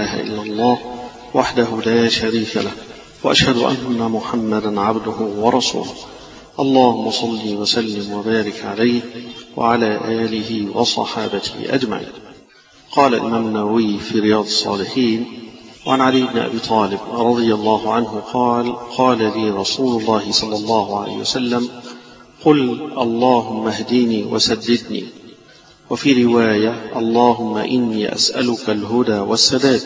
إله إلا الله وحده لا شريك له، وأشهد أن محمدا عبده ورسوله. اللهم صل وسلم وبارك عليه وعلى آله وصحابته أجمعين. قال الإمام النووي في رياض الصالحين: وعن علي بن أبي طالب رضي الله عنه قال لي رسول الله صلى الله عليه وسلم: قل اللهم اهدني وسددني. وفي رواية: اللهم إني أسألك الهدى والسداد.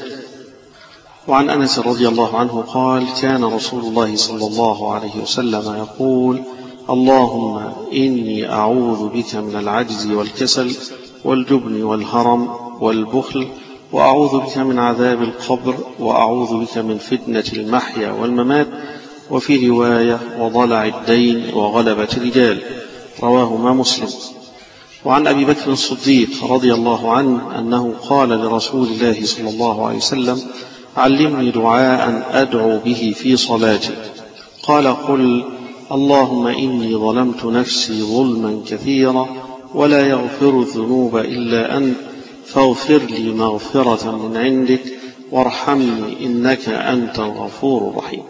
وعن أنس رضي الله عنه قال: كان رسول الله صلى الله عليه وسلم يقول: اللهم إني أعوذ بك من العجز والكسل والجبن والهرم والبخل، وأعوذ بك من عذاب القبر، وأعوذ بك من فتنة المحيا والممات. وفي رواية: وضلع الدين وغلبة الرجال. رواهما مسلم. وعن أبي بكر الصديق رضي الله عنه أنه قال لرسول الله صلى الله عليه وسلم: علمني دعاء أدعو به في صلاتي. قال: قل اللهم إني ظلمت نفسي ظلما كثيرا ولا يغفر الذنوب إلا أنت، فاغفر لي مغفرة من عندك وارحمني إنك أنت الغفور الرحيم.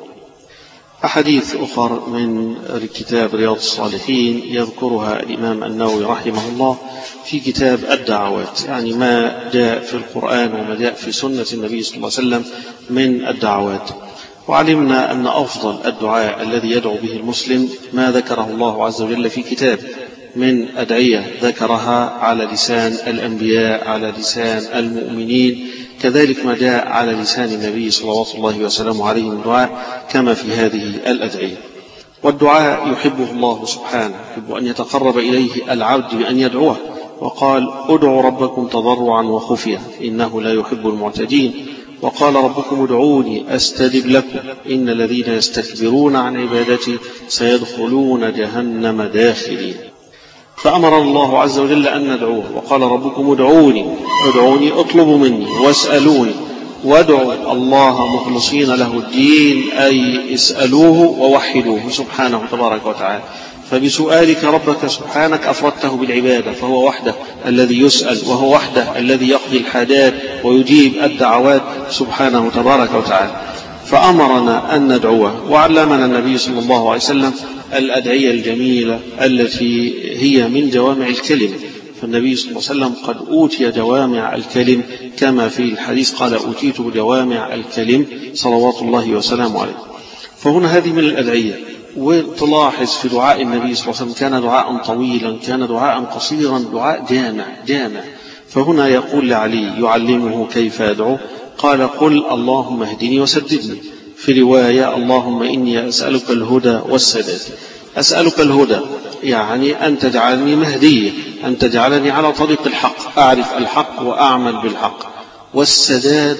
أحاديث أخرى من كتاب رياض الصالحين يذكرها الإمام النووي رحمه الله في كتاب الدعوات، يعني ما جاء في القرآن وما جاء في سنة النبي صلى الله عليه وسلم من الدعوات. وعلمنا أن أفضل الدعاء الذي يدعو به المسلم ما ذكره الله عز وجل في كتاب من أدعية ذكرها على لسان الأنبياء، على لسان المؤمنين، كذلك ما جاء على لسان النبي صلوات الله وسلامه عليه من دعاء كما في هذه الأدعية. والدعاء يحبه الله سبحانه، يحب أن يتقرب إليه العبد بأن يدعوه، وقال: ادعوا ربكم تضرعا وخفيا إنه لا يحب المعتدين. وقال: ربكم ادعوني أستجب لكم إن الذين يستكبرون عن عبادتي سيدخلون جهنم داخلين. فأمر الله عز وجل أن ندعوه، وقال: ربكم ادعوني اطلبوا مني واسألوني، وادعوا الله مخلصين له الدين، أي اسألوه ووحدوه سبحانه تبارك وتعالى. فبسؤالك ربك سبحانك أفردته بالعبادة، فهو وحده الذي يسأل، وهو وحده الذي يقضي الحاجات ويجيب الدعوات سبحانه تبارك وتعالى. فأمرنا أن ندعوه، وعلمنا النبي صلى الله عليه وسلم الأدعية الجميلة التي هي من جوامع الكلم. فالنبي صلى الله عليه وسلم قد أوتي جوامع الكلم، كما في الحديث قال: أوتيت جوامع الكلم صلوات الله وسلامه عليه. فهنا هذه من الأدعية. وتلاحظ في دعاء النبي صلى الله عليه وسلم كان دعاء طويلا، كان دعاء قصيرا، دعاء جامع. فهنا يقول لعلي يعلمه كيف يدعو، قال: قل اللهم اهدني وسددني. في رواية: اللهم إني أسألك الهدى والسداد. أسألك الهدى يعني أن تجعلني مهديا، أن تجعلني على طريق الحق، أعرف الحق وأعمل بالحق. والسداد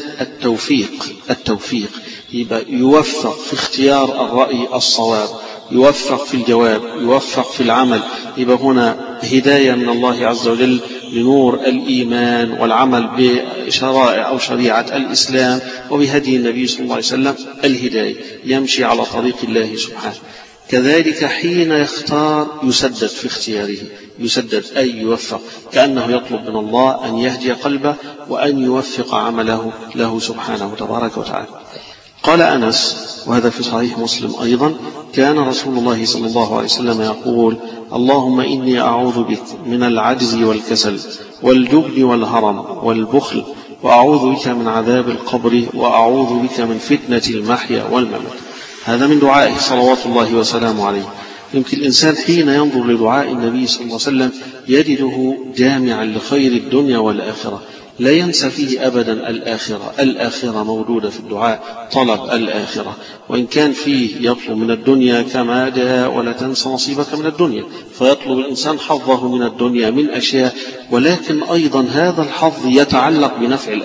التوفيق، يبقى يوفق في اختيار الرأي الصواب، يوفق في الجواب، يوفق في العمل. يبقى هنا هداية من الله عز وجل لنور الإيمان والعمل بشرائع أو شريعة الإسلام وبهدي النبي صلى الله عليه وسلم، الهداية يمشي على طريق الله سبحانه. كذلك حين يختار يسدد في اختياره، يسدد أي يوفق، كأنه يطلب من الله أن يهدي قلبه وأن يوفق عمله له سبحانه تبارك وتعالى. قال أنس، وهذا في صحيح مسلم أيضا: كان رسول الله صلى الله عليه وسلم يقول: اللهم إني أعوذ بك من العجز والكسل والجبن والهرم والبخل، وأعوذ بك من عذاب القبر، وأعوذ بك من فتنة المحيا والممات. هذا من دعائه صلوات الله وسلامه عليه. يمكن الإنسان حين ينظر لدعاء النبي صلى الله عليه وسلم يجده جامعا لخير الدنيا والآخرة، لا ينسى فيه أبدا الآخرة موجودة في الدعاء، طلب الآخرة. وإن كان فيه يطلب من الدنيا كما جاء: ولا تنس نصيبك من الدنيا، فيطلب الإنسان حظه من الدنيا من أشياء، ولكن أيضا هذا الحظ يتعلق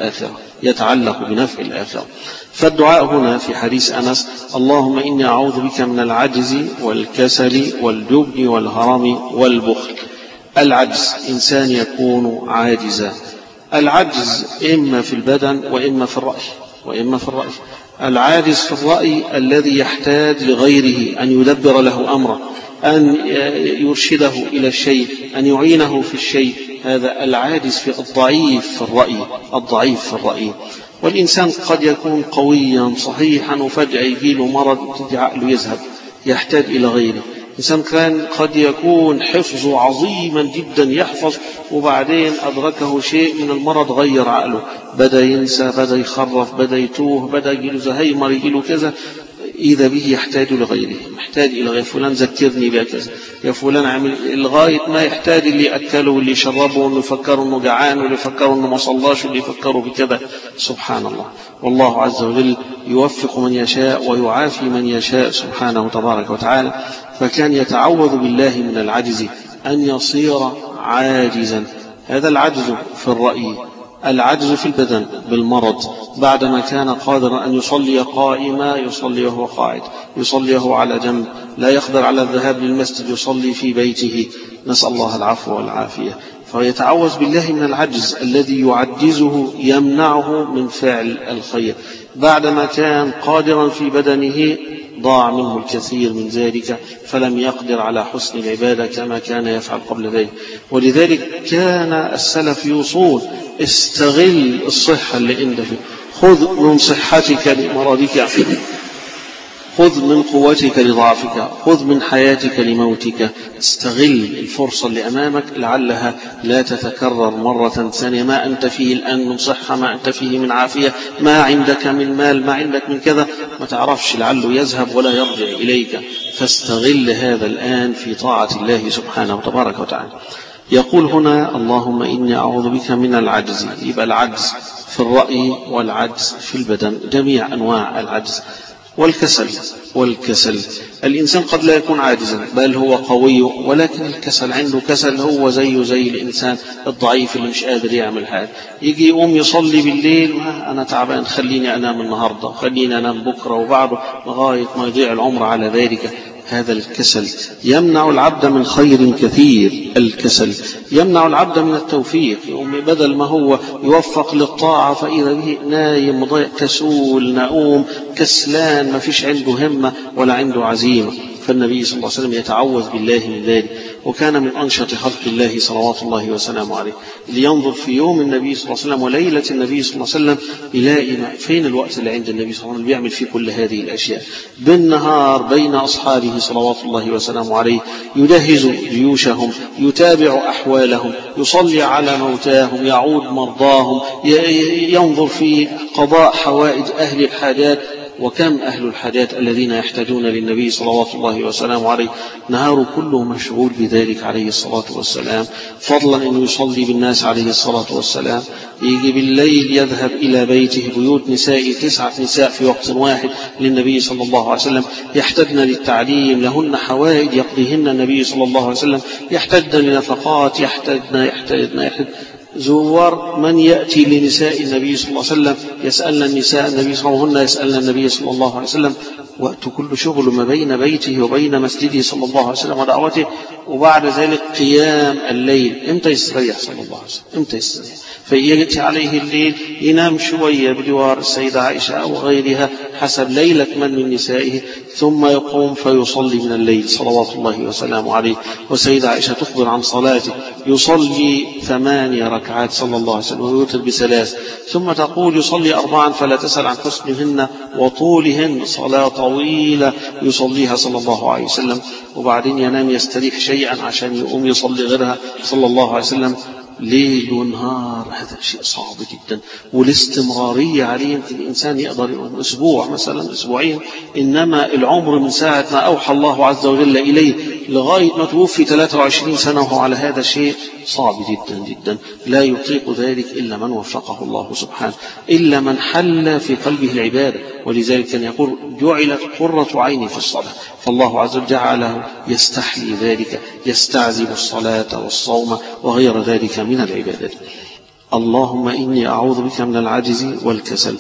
بنفع الآخرة. فالدعاء هنا في حديث أنس: اللهم إني أعوذ بك من العجز والكسل والجبن والهرم والبخل. العجز، إنسان يكون عاجزا. العجز إما في البدن وإما في الرأي. العاجز في الرأي الذي يحتاج لغيره أن يدبر له أمره، أن يرشده إلى الشيء، أن يعينه في الشيء. هذا العاجز في الضعيف في الرأي. والإنسان قد يكون قويا صحيحا وفجأة يجيله مرض عقله يذهب يحتاج إلى غيره. إنسان كان قد يكون حفظه عظيما جدا يحفظ وبعدين أدركه شيء من المرض غير عقله، بدأ ينسى، بدأ يخرف، بدأ يتوه، بدأ يجيله زهايمر، يجيله كذا، إذا به يحتاج لغيره، محتاج إلى غير فلان ذكرني بكذا، يا فلان عمل، لغاية ما يحتاج اللي يأكله واللي يشربه واللي يفكره أنه جعان واللي يفكره أنه ما صلاش واللي يفكره بكذا. سبحان الله. والله عز وجل يوفق من يشاء ويعافي من يشاء سبحانه تبارك وتعالى. فكان يتعوذ بالله من العجز أن يصير عاجزا. هذا العجز في الرأي، العجز في البدن بالمرض، بعدما كان قادرا أن يصلي قائما يصلي وهو قاعد، يصلي وهو على جنب، لا يقدر على الذهاب للمسجد، يصلي في بيته، نسأل الله العفو والعافية. فيتعوذ بالله من العجز الذي يعجزه يمنعه من فعل الخير. بعدما كان قادرا في بدنه ضاع منه الكثير من ذلك فلم يقدر على حسن العبادة كما كان يفعل قبل ذلك. ولذلك كان السلف يوصون استغل الصحة اللي عندك، خذ من صحتك لمرضك، خذ من قوتك لضعفك، خذ من حياتك لموتك، استغل الفرصة اللي أمامك لعلها لا تتكرر مرة ثانية. ما أنت فيه الآن من صحة، ما أنت فيه من عافية، ما عندك من مال، ما عندك من كذا، ما تعرفش لعله يذهب ولا يرجع إليك، فاستغل هذا الآن في طاعة الله سبحانه وتبارك وتعالى. يقول هنا اللهم إني أعوذ بك من العجز. يبقى العجز في الرأي والعجز في البدن، جميع أنواع العجز. والكسل الإنسان قد لا يكون عاجزا بل هو قوي، ولكن الكسل عنده كسل، هو زي الإنسان الضعيف اللي مش قادر يعمل حاجة، يجي يقوم يصلي بالليل، أنا تعبان خليني أنام النهاردة، خليني أنام بكرة وبعده، لغاية ما يضيع العمر على ذلك. هذا الكسل يمنع العبد من خير كثير. الكسل يمنع العبد من التوفيق، بدل ما هو يوفق للطاعة فإذا به نايم مضيع، كسول، نؤوم، كسلان، ما فيش عنده همة ولا عنده عزيمة. فالنبي صلى الله عليه وسلم يتعوذ بالله من ذلك، وكان من أنشط خلق الله صلوات الله وسلامه عليه. اللي ينظر في يوم النبي صلى الله عليه وسلم وليلة النبي صلى الله عليه وسلم يلاقي فين الوقت اللي عند النبي صلى الله عليه وسلم بيعمل فيه كل هذه الأشياء. بالنهار بين أصحابه صلوات الله وسلامه عليه، يجهز جيوشهم، يتابع أحوالهم، يصلي على موتاهم، يعود مرضاهم، ينظر في قضاء حوائج أهل الحاجات. وكم أهل الحاجات الذين يحتاجون للنبي صلوات الله وسلامه عليه، نهاره كله مشغول بذلك عليه الصلاة والسلام، فضلا أنه يصلي بالناس عليه الصلاة والسلام. يجي بالليل يذهب إلى بيته، بيوت نساء 9 نساء في وقت واحد للنبي صلى الله عليه وسلم، يحتاجن للتعليم، لهن حوائج يقضيهن النبي صلى الله عليه وسلم، يحتاجن لنفقات، يحتاجن زوار من يأتي لنساء النبي صلى الله عليه وسلم يسألن النساء النبي صلى الله عليه وسلم، يسألن النبي صلى الله عليه وسلم. وقت كل شغل ما بين بيته وبين مسجده صلى الله عليه وسلم ودعوته. وبعد ذلك قيام الليل، امتى يستريح صلى الله عليه وسلم؟ امتى يستريح؟ فيأتي عليه الليل ينام شوية بجوار السيدة عائشة أو غيرها حسب ليلة من نسائه، ثم يقوم فيصلي من الليل صلوات الله وسلامه عليه. والسيدة عائشة تخبر عن صلاته، يصلي 8 ركعات صلى الله عليه وسلم ويوتر ب3، ثم تقول يصلي 4 فلا تسأل عن حسنهن وطولهن، صلاة طويلة يصليها صلى الله عليه وسلم، وبعدين ينام يستريح شيئا عشان يقوم يصلي غيرها صلى الله عليه وسلم، ليل ونهار. هذا شيء صعب جدا، والاستمرارية عليه يمكن الإنسان يقدر يقوم أسبوع مثلا، أسبوعين، إنما العمر من ساعة ما أوحى الله عز وجل إليه لغاية ما توفي 23 سنة وهو على هذا الشيء صعب جدا جدا. لا يطيق ذلك إلا من وفقه الله سبحانه، إلا من حل في قلبه العبادة. ولذلك كان يقول جعلت قرة عيني في الصلاة، فالله عز وجل جعله يستحلي ذلك، يستعذب الصلاة والصوم وغير ذلك من العبادات. اللهم إني أعوذ بك من العجز والكسل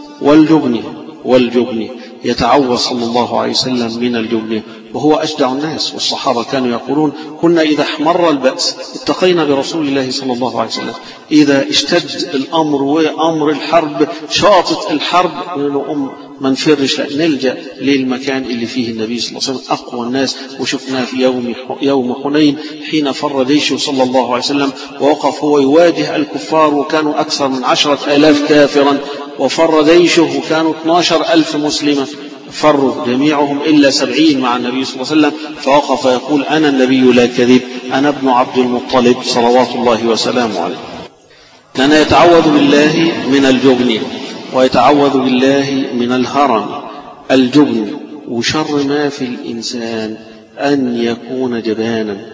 والجبن. يتعوذ صلى الله عليه وسلم من الجبن، وهو أشجع الناس. والصحابة كانوا يقولون كنا إذا احمر البأس اتقينا برسول الله صلى الله عليه وسلم، إذا اشتد الأمر وأمر الحرب شاطت الحرب ما نفرش، نلجأ للمكان اللي فيه النبي صلى الله عليه وسلم أقوى الناس. وشفناه في يوم حنين حين فر جيشه صلى الله عليه وسلم ووقف هو يواجه الكفار، وكانوا أكثر من 10,000 كافرا، وفر جيشه وكانوا 12,000 مسلمة، فروا جميعهم إلا 70 مع النبي صلى الله عليه وسلم، فوقف يقول أنا النبي لا كذب، أنا ابن عبد المطلب صلوات الله وسلامه عليه. كان يتعوذ بالله من الجبن ويتعوذ بالله من الهرم. الجبن وشر ما في الإنسان أن يكون جبانا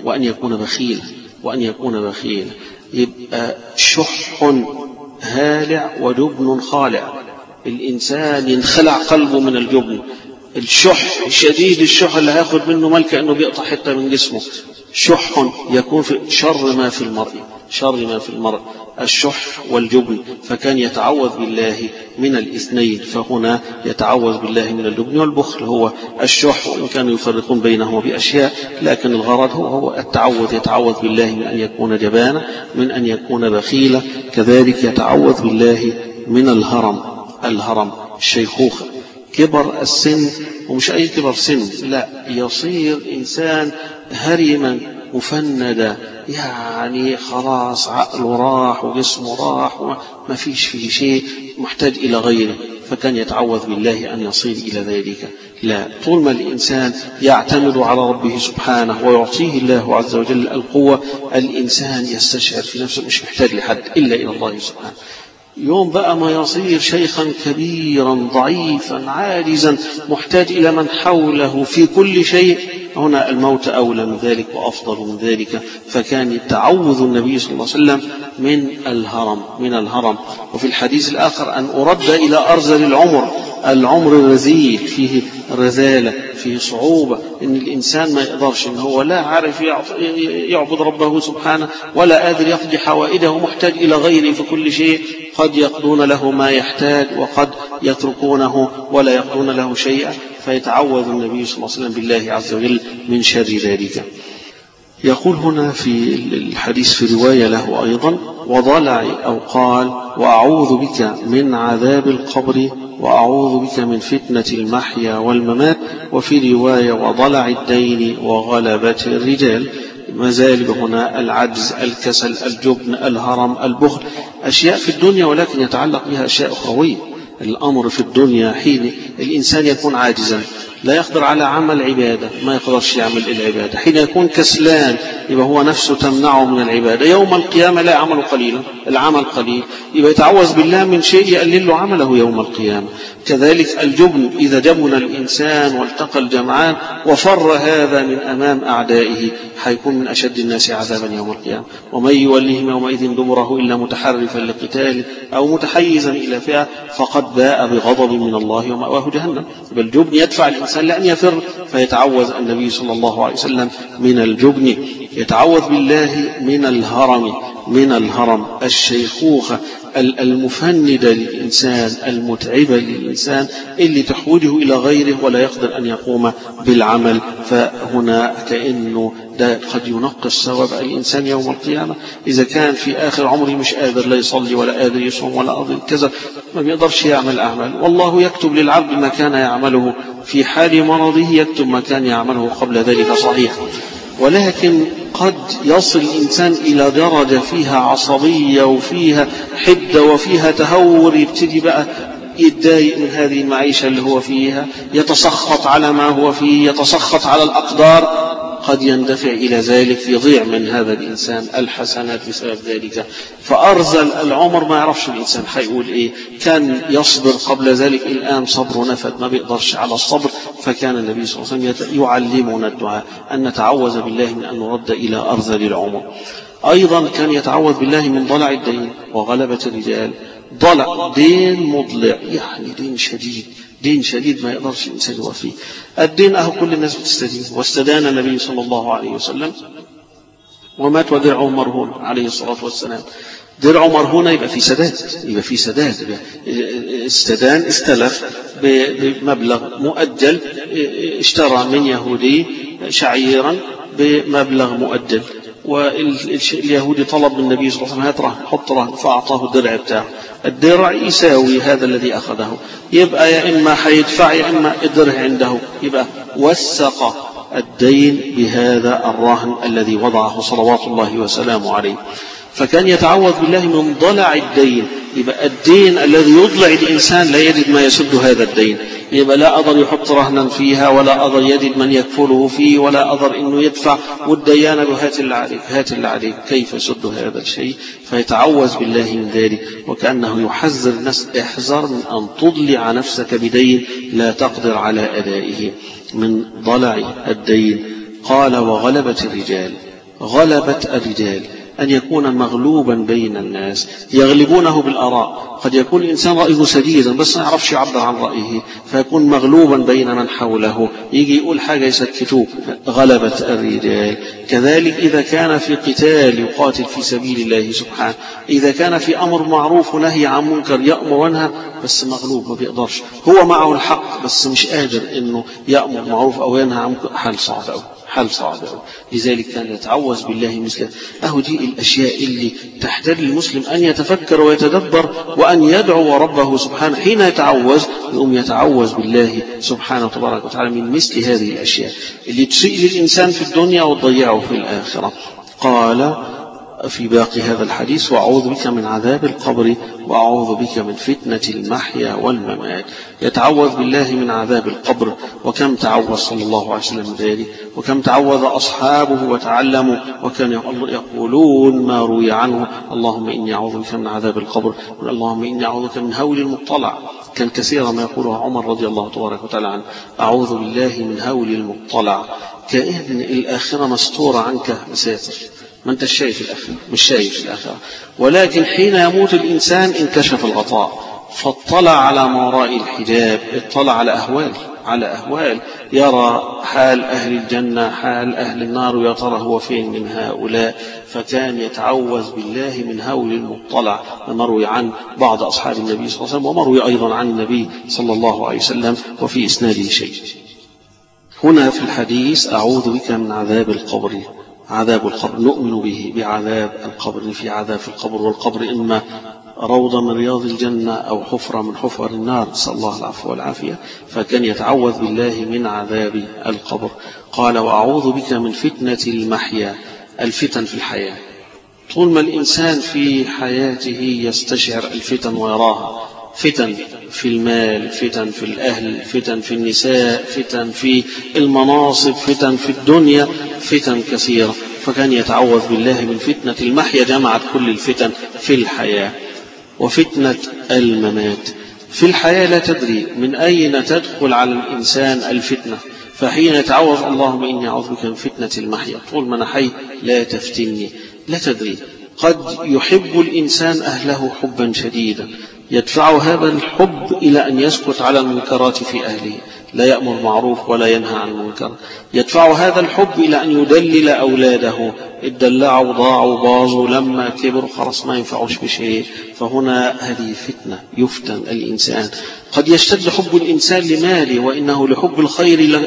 وأن يكون بخيلا يبقى شح هالع وجبن خالع. الإنسان ينخلع قلبه من الجبن. الشح شديد الشح اللي هياخد منه مال كأنه بيقطع حتة من جسمه. شح يكون في شر ما في المرء الشح والجبن، فكان يتعوذ بالله من الاثنين. فهنا يتعوذ بالله من الجبن والبخل هو الشح، وإن كانوا يفرقون بينهما بأشياء، لكن الغرض هو التعوذ. يتعوذ بالله من أن يكون جبانا، من أن يكون بخيلا. كذلك يتعوذ بالله من الهرم الشيخوخة، كبر السن، ومش أي كبر سن، لا، يصير إنسان هرما مفندا، يعني خلاص عقله راح وجسمه راح وما فيش فيه شيء، محتاج إلى غيره. فكان يتعوذ بالله أن يصير إلى ذلك. لا، طول ما الإنسان يعتمد على ربه سبحانه ويعطيه الله عز وجل القوة، الإنسان يستشعر في نفسه مش محتاج لحد إلا إلى الله سبحانه. يوم بقى ما يصير شيخا كبيرا ضعيفا عاجزا محتاج إلى من حوله في كل شيء، هنا الموت أولى من ذلك وأفضل من ذلك. فكان يتعوذ النبي صلى الله عليه وسلم من الهرم. وفي الحديث الآخر أن أرد إلى أرذل العمر الرذيل، فيه رذالة، فيه صعوبة، إن الإنسان ما يقدرش، إن هو لا عارف يعبد ربه سبحانه ولا قادر يقضي حوائده، محتاج إلى غيره في كل شيء. قد يقضون له ما يحتاج وقد يتركونه ولا يقضون له شيئا. فيتعوذ النبي صلى الله عليه وسلم بالله عز وجل من شر ذلك. يقول هنا في الحديث في رواية له أيضا: وضلع، أو قال: وأعوذ بك من عذاب القبر وأعوذ بك من فتنة المحيا والممات. وفي رواية: وضلع الدين وغلبة الرجال. مزال هنا العجز، الكسل، الجبن، الهرم، البخل، أشياء في الدنيا ولكن يتعلق بها أشياء أخروية. الأمر في الدنيا حين الإنسان يكون عاجزا لا يقدر على عمل عبادة، ما يقدرش يعمل العبادة. حين يكون كسلان يبقى هو نفسه تمنعه من العبادة. يوم القيامة لا يعمل قليلا، العمل قليل، يبقى يتعوذ بالله من شيء يقلل له عمله يوم القيامة. كذلك الجبن، إذا جبن الإنسان والتقى الجمعان وفر هذا من أمام أعدائه حيكون من أشد الناس عذابا يوم القيامة. ومن يولهم يومئذ دبره إلا متحرفا لقتال أو متحيزا إلى فئة فقد باء بغضب من الله ومأواه جهنم. بل الجبن يدفع الإنسان لأن يفر، فيتعوذ النبي صلى الله عليه وسلم من الجبن. يتعوذ بالله من الهرم الشيخوخة المفندة للإنسان، المتعبة للإنسان، اللي تحوجه إلى غيره ولا يقدر أن يقوم بالعمل. فهنا كأنه ده قد ينقص ثواب الإنسان يوم القيامة. إذا كان في آخر عمره مش قادر لا يصلي ولا قادر يصوم ولا قادر كذا، ما بيقدرش يعمل أعمال، والله يكتب للعبد ما كان يعمله في حال مرضه، يكتب ما كان يعمله قبل ذلك صحيح. ولكن قد يصل الإنسان إلى درجة فيها عصبية وفيها حدة وفيها تهور، يبتدي بقى يتضايق من هذه المعيشة اللي هو فيها، يتسخط على ما هو فيه، يتسخط على الأقدار. قد يندفع إلى ذلك، يضيع من هذا الإنسان الحسنات بسبب ذلك. فأرذل العمر ما يعرفش الإنسان هيقول إيه. كان يصبر قبل ذلك، الآن صبره نفد، ما بيقدرش على الصبر. فكان النبي صلى الله عليه وسلم يعلمنا الدعاء أن نتعوذ بالله من أن نرد إلى أرذل العمر. أيضا كان يتعوذ بالله من ضلع الدين وغلبة الرجال. ضلع دين مضلع، يعني دين شديد ما يقدرش الإنسان يوفيه. الدين كل الناس بتستدين، واستدان النبي صلى الله عليه وسلم ومات ودرعه مرهون عليه الصلاة والسلام. درعه مرهون يبقى في سداد، استدان، استلف بمبلغ مؤجل، اشترى من يهودي شعيرا بمبلغ مؤجل، واليهودي طلب من النبي صلى الله عليه وسلم حط رهن، فأعطاه الدرع بتاعه. الدرع يساوي هذا الذي أخذه، يبقى يا إما حيدفع يا إما الدرع عنده، يبقى وثق الدين بهذا الرهن الذي وضعه صلوات الله وسلامه عليه. فكان يتعوذ بالله من ضلع الدين. يبقى الدين الذي يضلع الإنسان لا يجد ما يسد هذا الدين، يبقى لا أقدر يحط رهنا فيها، ولا أقدر يجد من يكفله فيه، ولا أقدر إنه يدفع، والديانة هات اللي عليك هات اللي عليك، كيف يسد هذا الشيء؟ فيتعوذ بالله من ذلك، وكأنه يحذر الناس: احذر من أن تضلع نفسك بدين لا تقدر على أدائه، من ضلع الدين. قال: وغلبة الرجال. غلبة الرجال أن يكون مغلوبا بين الناس، يغلبونه بالآراء. قد يكون الإنسان رأيه سديدا بس ما يعرفش يعبر عن رأيه، فيكون مغلوبا بين من حوله، يجي يقول حاجة يسكتوه. غلبة الرجال. كذلك إذا كان في قتال يقاتل في سبيل الله سبحانه، إذا كان في أمر معروف ونهي عن منكر يأمر وينهى بس مغلوب ما بيقدرش، هو معه الحق بس مش قادر إنه يأمر معروف أو ينهى عن منكر، حال صعب أوي، حال صعب أوي. لذلك كان يتعوذ بالله مثله. دي الأشياء اللي تحتاج المسلم أن يتفكر ويتدبر وأن يدعو ربه سبحانه. حين يتعوذ يقوم يتعوذ بالله سبحانه تبارك وتعالى من مثل هذه الأشياء اللي تسيء للإنسان في الدنيا وتضيعه في الآخرة. قال في باقي هذا الحديث: وأعوذ بك من عذاب القبر وأعوذ بك من فتنة المحيا والممات. يتعوذ بالله من عذاب القبر، وكم تعوذ صلى الله عليه وسلم ذلك، وكم تعوذ أصحابه وتعلموا، وكان يقولون ما روي عنه: اللهم إني أعوذ بك من عذاب القبر، اللهم إني أعوذ بك من هول المطلع. كان كثيرا ما يقوله عمر رضي الله تبارك وتعالى عنه: أعوذ بالله من هول المطلع. كأن الآخرة مستورة عنك مساتر، ما انت شايف الآخرة، مش شايف الآخرة، ولكن حين يموت الإنسان انكشف الغطاء، فاطلع على ما وراء الحجاب، اطلع على أهوال، يرى حال أهل الجنة، حال أهل النار، ويا ترى هو فين من هؤلاء. فكان يتعوذ بالله من هول المطلع، مروي عن بعض أصحاب النبي صلى الله عليه وسلم، ومروي أيضا عن النبي صلى الله عليه وسلم، وفي إسناده شيء. هنا في الحديث: أعوذ بك من عذاب القبر. عذاب القبر نؤمن به، بعذاب القبر، في عذاب القبر، والقبر إما روضة من رياض الجنة أو حفرة من حفر النار، نسأل الله العفو والعافية. فكان يتعوذ بالله من عذاب القبر. قال: وأعوذ بك من فتنة المحيا. الفتن في الحياة، طول ما الإنسان في حياته يستشعر الفتن ويراها، فتن في المال، فتن في الأهل، فتن في النساء، فتن في المناصب، فتن في الدنيا، فتن كثيرة. فكان يتعوذ بالله من فتنة المحيا، جمعت كل الفتن في الحياة، وفتنة الممات. في الحياة لا تدري من أين تدخل على الإنسان الفتنة، فحين يتعوذ: اللهم إني أعوذ بك من فتنة المحيا، طول ما أنا حي لا تفتني. لا تدري، قد يحب الإنسان أهله حبا شديدا، يدفع هذا الحب إلى أن يسكت على المنكرات في أهله، لا يأمر معروف ولا ينهى عن منكر. يدفع هذا الحب إلى أن يدلل أولاده، اتدلعوا ضاعوا باظوا، لما كبروا خلاص ما ينفعوش بشيء. فهنا هذه فتنة، يفتن الإنسان. قد يشتد حب الإنسان لماله، وإنه لحب الخير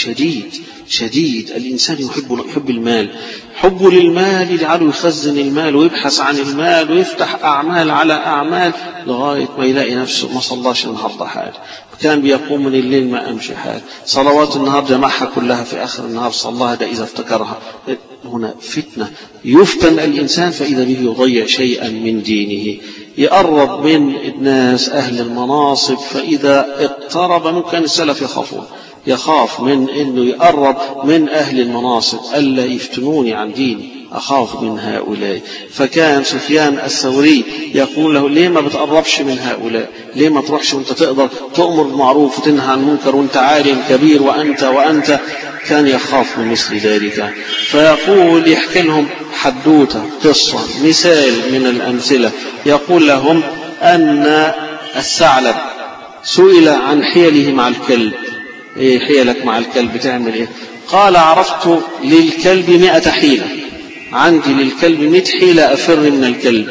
لشديد. الإنسان يحب المال، حبه للمال يجعله يخزن المال ويبحث عن المال ويفتح أعمال على أعمال لغاية ما يلاقي نفسه ما صلاش النهاردة حاجة، كان بيقوم من الليل ما أمشي حاجة، صلوات النهار جمعها كلها في آخر النهار صلاها، ده إذا افتكرها. هنا فتنة، يفتن الإنسان فإذا به يضيع شيئا من دينه. يقرب من الناس أهل المناصب، فإذا اقترب منه، كان السلف يخاف من أنه يقرب من أهل المناصب، ألا يفتنوني عن ديني، أخاف من هؤلاء. فكان سفيان الثوري يقول له: ليه ما بتقربش من هؤلاء؟ ليه ما تروحش وانت تقدر تأمر بالمعروف وتنهى عن المنكر وانت عالم كبير وأنت كان يخاف من مثل ذلك. فيقول يحكي لهم حدوتة، قصة، مثال من الأمثلة. يقول لهم أن الثعلب سئل عن حيله مع الكلب. ايه حيلك مع الكلب، بتعمل ايه؟ قال: عرفت للكلب 100 حيلة، عندي للكلب 100 حيلة أفر من الكلب،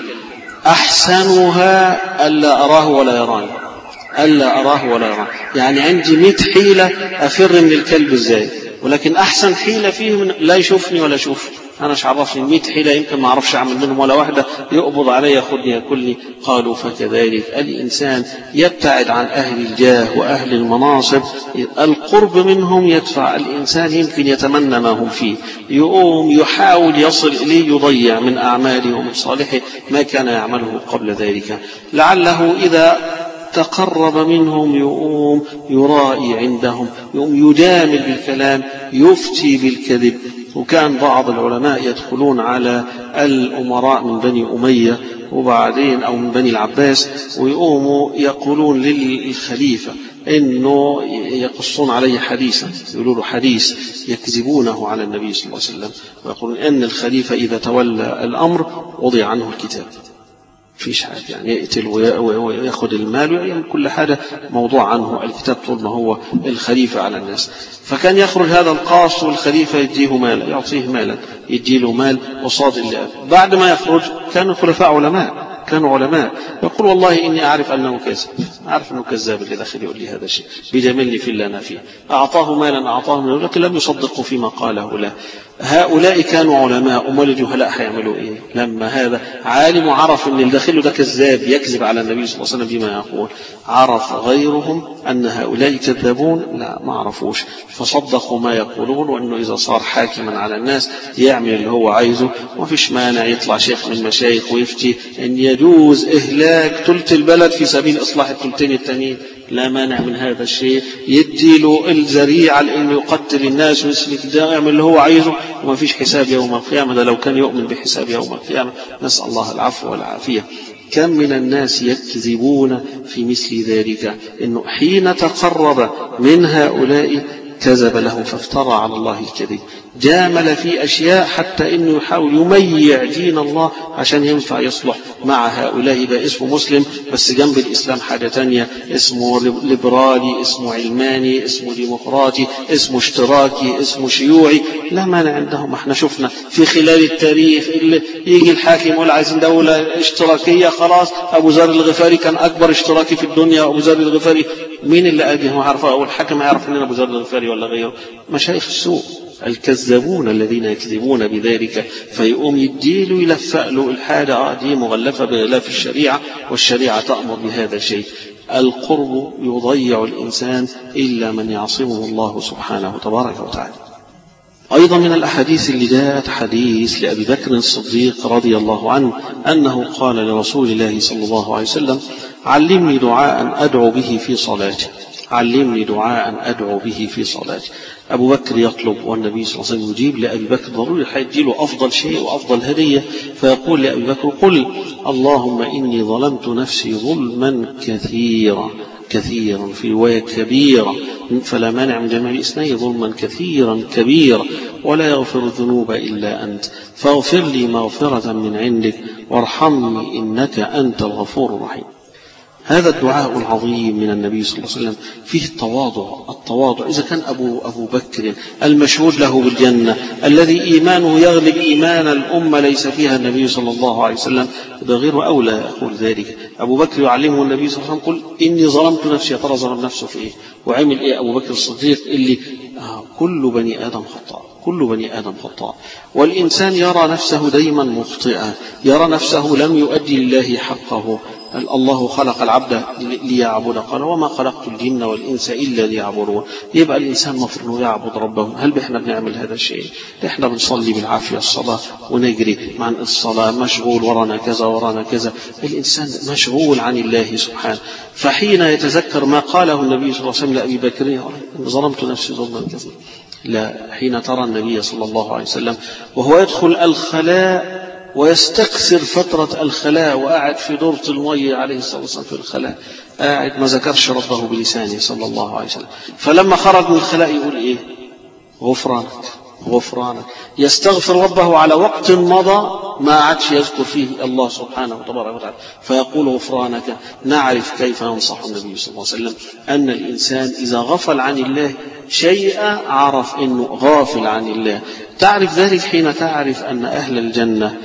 أحسنها ألا أراه ولا يراني. يعني عندي 100 حيلة أفر من الكلب ازاي، ولكن أحسن حيلة فيه لا يشوفني ولا يشوف. أنا عرفني 100 حيلة يمكن ما أعرفش أعمل منهم ولا واحدة، يقبض علي ياخدني ياكلني. قالوا فكذلك الإنسان يبتعد عن أهل الجاه وأهل المناصب، القرب منهم يدفع الإنسان يمكن يتمنى ما هم فيه، يقوم يحاول يصل إليه، يضيع من أعماله ومن صالحه ما كان يعمله قبل ذلك. لعله إذا تقرب منهم يقوم يرائي عندهم، يقوم يجامل بالكلام، يفتي بالكذب. وكان بعض العلماء يدخلون على الأمراء من بني أمية وبعدين أو من بني العباس، ويقوموا يقولون للخليفة إنه يقصون عليه حديثا، يقولوا له حديث يكذبونه على النبي صلى الله عليه وسلم، ويقولون أن الخليفة إذا تولى الأمر وضع عنه الكتاب، فيش حاجة يعني يقتل ويأخذ المال ويعمل كل حاجة موضوع عنه الكتاب طول ما هو الخليفة على الناس. فكان يخرج هذا القاص والخليفة يديه مالا، يعطيه مالا، يديله مال وصاد الله. بعد ما يخرج كانوا الخلفاء علماء، كانوا علماء، يقول والله إني أعرف أنه كذب، أعرف أنه كذاب اللي داخل يقول لي هذا الشيء، بيجاملني في اللي أنا فيه. أعطاه مالا، أعطاه مالا، لكن لم يصدقوا فيما قاله له. هؤلاء كانوا علماء، أمال الجهلاء هيعملوا إيه؟ لما هذا عالم وعرف أن اللي داخله ده كذاب يكذب على النبي صلى الله عليه وسلم بما يقول، عرف غيرهم أن هؤلاء كذابون؟ لا، ما عرفوش، فصدقوا ما يقولون، وأنه إذا صار حاكما على الناس يعمل اللي هو عايزه. وفيش مانع يطلع شيخ من المشايخ ويفتي أن يجوز إهلاك ثلث البلد في سبيل إصلاح الثلثين التانيين، لا مانع من هذا الشيء، يدي له الذريعة لأنه يقتل الناس ويسلك ده، يعمل اللي هو عايزه، وما فيش حساب يوم القيامة. ده لو كان يؤمن بحساب يوم القيامة، نسأل الله العفو والعافية. كم من الناس يكذبون في مثل ذلك، إنه حين تقرب من هؤلاء كذب له فافترى على الله الكذب، جامل في أشياء حتى إنه يحاول يميع دين الله عشان ينفع يصلح مع هؤلاء. يبقى اسمه مسلم بس جنب الإسلام حاجة تانية، اسمه ليبرالي، اسمه علماني، اسمه ديمقراطي، اسمه اشتراكي، اسمه شيوعي، لا مانع عندهم. احنا شفنا في خلال التاريخ اللي يجي الحاكم يقول عايزين دولة اشتراكية، خلاص أبو ذر الغفاري كان أكبر اشتراكي في الدنيا. أبو ذر الغفاري مين اللي أجه عرفه؟ أو الحكم يعرف أن أبو ذر الغفاري ولا غيره؟ مشايخ السوء الكذابون الذين يكذبون بذلك، فيقوم يديله يلفق له الحاجة دي مغلفة بغلاف الشريعة، والشريعة تأمر بهذا الشيء. القرب يضيع الإنسان إلا من يعصمه الله سبحانه تبارك وتعالى. أيضا من الأحاديث اللي جاءت حديث لأبي بكر الصديق رضي الله عنه أنه قال لرسول الله صلى الله عليه وسلم: علمني دعاء أدعو به في صلاتي، علمني دعاء أدعو به في صلاتي. أبو بكر يطلب والنبي صلى الله عليه وسلم يجيب لأبي بكر، ضروري حيديله أفضل شيء وأفضل هدية، فيقول لأبي بكر: قل اللهم إني ظلمت نفسي ظلما كثيرا، كثيرا في رواية كبيرا، فلا مانع من جمع الإثنين، ظلما كثيرا كبيرا، ولا يغفر الذنوب إلا أنت، فاغفر لي مغفرة من عندك وارحمني إنك أنت الغفور الرحيم. هذا الدعاء العظيم من النبي صلى الله عليه وسلم فيه التواضع. إذا كان أبو بكر المشهود له بالجنة، الذي إيمانه يغلب إيمان الأمة ليس فيها النبي صلى الله عليه وسلم، بغير أولى يقول ذلك. أبو بكر يعلمه النبي صلى الله عليه وسلم: قل إني ظلمت نفسي. ترى ظلم نفسه في إيه؟ وعمل إيه أبو بكر الصديق اللي كل بني آدم خطاء، كل بني آدم خطاء، والإنسان يرى نفسه دايما مخطئا، يرى نفسه لم يؤدي لله حقه. الله خلق العبد ليعبد، قال: وما خلقت الجن والإنس إلا ليعبدون. يبقى الإنسان مفروض يعبد ربه. هل احنا بنعمل هذا الشيء؟ احنا بنصلي بالعافية الصلاة ونجري مع الصلاة، مشغول ورانا كذا ورانا كذا. الإنسان مشغول عن الله سبحانه. فحين يتذكر ما قاله النبي صلى الله عليه وسلم لأبي بكر: ظلمت نفسي ظلما كثيرا، لا، حين ترى النبي صلى الله عليه وسلم وهو يدخل الخلاء ويستكثر فترة الخلاء، وقاعد في دورة المية عليه الصلاة والسلام في الخلاء، قاعد ما ذكرش ربه بلسانه صلى الله عليه وسلم، فلما خرج من الخلاء يقول إيه؟ غفرانك غفرانك. يستغفر ربه على وقت مضى ما عادش يذكر فيه الله سبحانه وتبارك وتعالى، فيقول غفرانك. نعرف كيف ينصح النبي صلى الله عليه وسلم أن الإنسان إذا غفل عن الله شيئا عرف أنه غافل عن الله. تعرف ذلك حين تعرف أن أهل الجنة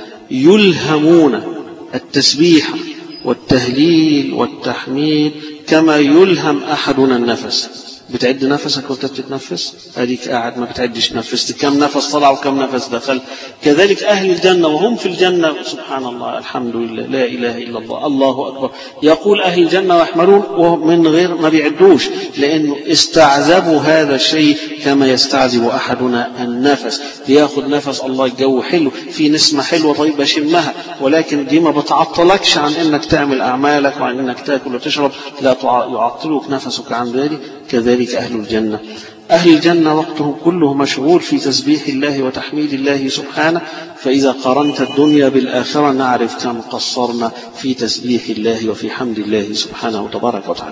يلهمون التسبيح والتهليل والتحميد كما يلهم أحدنا النفس. بتعد نفسك وانت بتتنفس؟ اديك قاعد ما بتعدش نفس كم نفس طلع وكم نفس دخل. كذلك أهل الجنة وهم في الجنة سبحان الله الحمد لله لا إله إلا الله الله أكبر. يقول أهل الجنة ويحملون ومن غير ما بيعدوش، لأنه استعذبوا هذا الشيء كما يستعذب أحدنا النفس. بياخد نفس الله الجو حلو في نسمة حلوة طيب شمها، ولكن دي ما بتعطلكش عن انك تعمل أعمالك وعن انك تأكل وتشرب، لا يعطلك نفسك عن ذلك. كذلك أهل الجنة. أهل الجنة وقتهم كله مشغول في تسبيح الله وتحميد الله سبحانه. فإذا قارنت الدنيا بالآخرة نعرف كم قصرنا في تسبيح الله وفي حمد الله سبحانه وتبارك وتعالى.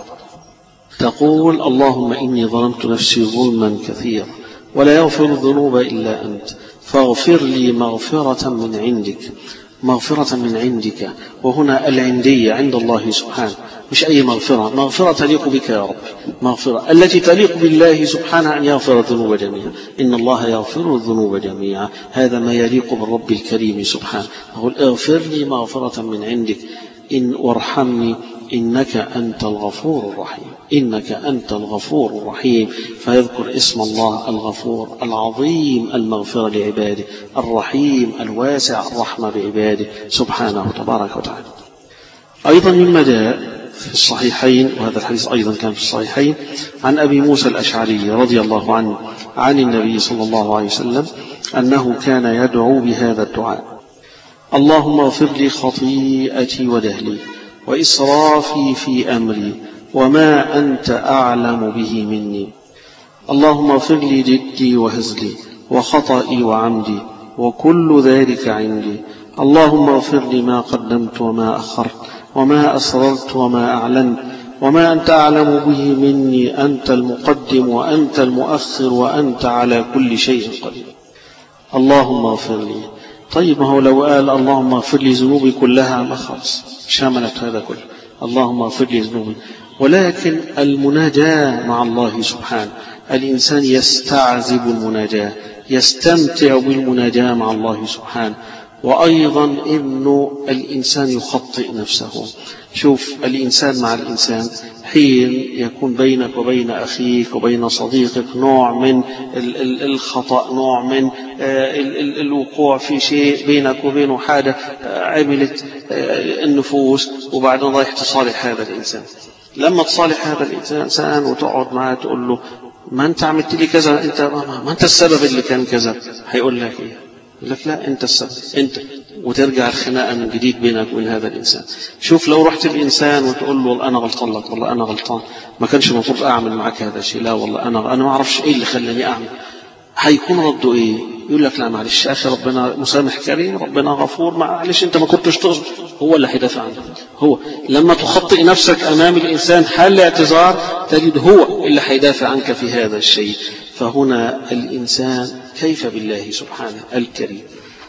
تقول اللهم إني ظلمت نفسي ظلما كثيرا ولا يغفر الذنوب إلا أنت فاغفر لي مغفرة من عندك. مغفرة من عندك، وهنا العندية عند الله سبحانه، مش أي مغفرة، مغفرة تليق بك يا رب، مغفرة التي تليق بالله سبحانه أن يغفر الذنوب جميعا. إن الله يغفر الذنوب جميعا، هذا ما يليق بالرب الكريم سبحانه. أقول اغفر لي مغفرة من عندك وارحمني إنك أنت الغفور الرحيم. إنك أنت الغفور الرحيم، فيذكر اسم الله الغفور العظيم المغفرة لعباده، الرحيم الواسع الرحمة بعباده سبحانه تبارك وتعالى. أيضا مما جاء في الصحيحين، وهذا الحديث أيضا كان في الصحيحين، عن أبي موسى الأشعري رضي الله عنه عن النبي صلى الله عليه وسلم أنه كان يدعو بهذا الدعاء: اللهم اغفر لي خطيئتي وجهلي وإسرافي في أمري وما أنت أعلم به مني. اللهم اغفر لي جدي وهزلي وخطئي وعمدي وكل ذلك عندي. اللهم اغفر لي ما قدمت وما أخرت وما أسررت وما أعلنت وما أنت أعلم به مني. أنت المقدم وأنت المؤخر وأنت على كل شيء قدير. اللهم اغفر لي. طيب ما هو لو قال اللهم اغفر لي ذنوبي كلها ما خلص شملت هذا كله، اللهم اغفر لي ذنوبي. ولكن المناجاة مع الله سبحانه، الإنسان يستعذب المناجاة، يستمتع بالمناجاة مع الله سبحانه. وأيضا إنه الإنسان يخطئ نفسه. شوف الإنسان مع الإنسان حين يكون بينك وبين أخيك وبين صديقك نوع من الخطأ، نوع من الوقوع في شيء بينك وبينه حاجة عملت النفوس، وبعدين رايح تصالح هذا الإنسان. لما تصالح هذا الإنسان وتقعد معه تقول له ما أنت عملت لي كذا، أنت ما أنت السبب اللي كان كذا، هيقول لك إيه؟ يقول لك لا أنت السبب أنت، وترجع الخناقة من جديد بينك وبين هذا الإنسان. شوف لو رحت الإنسان وتقول له أنا غلطان لك، والله أنا غلطان، ما كانش المفروض أعمل معك هذا الشيء، لا والله أنا ما أعرفش إيه اللي خلاني أعمل، هيكون رده إيه؟ يقول لك لا معلش أخي ربنا مسامح كريم، ربنا غفور، معلش أنت ما كنتش تقصد. هو اللي هيدافع عنك. هو لما تخطئ نفسك أمام الإنسان حال الاعتذار تجد هو اللي هيدافع عنك في هذا الشيء. فهنا الإنسان كيف بالله سبحانه الكريم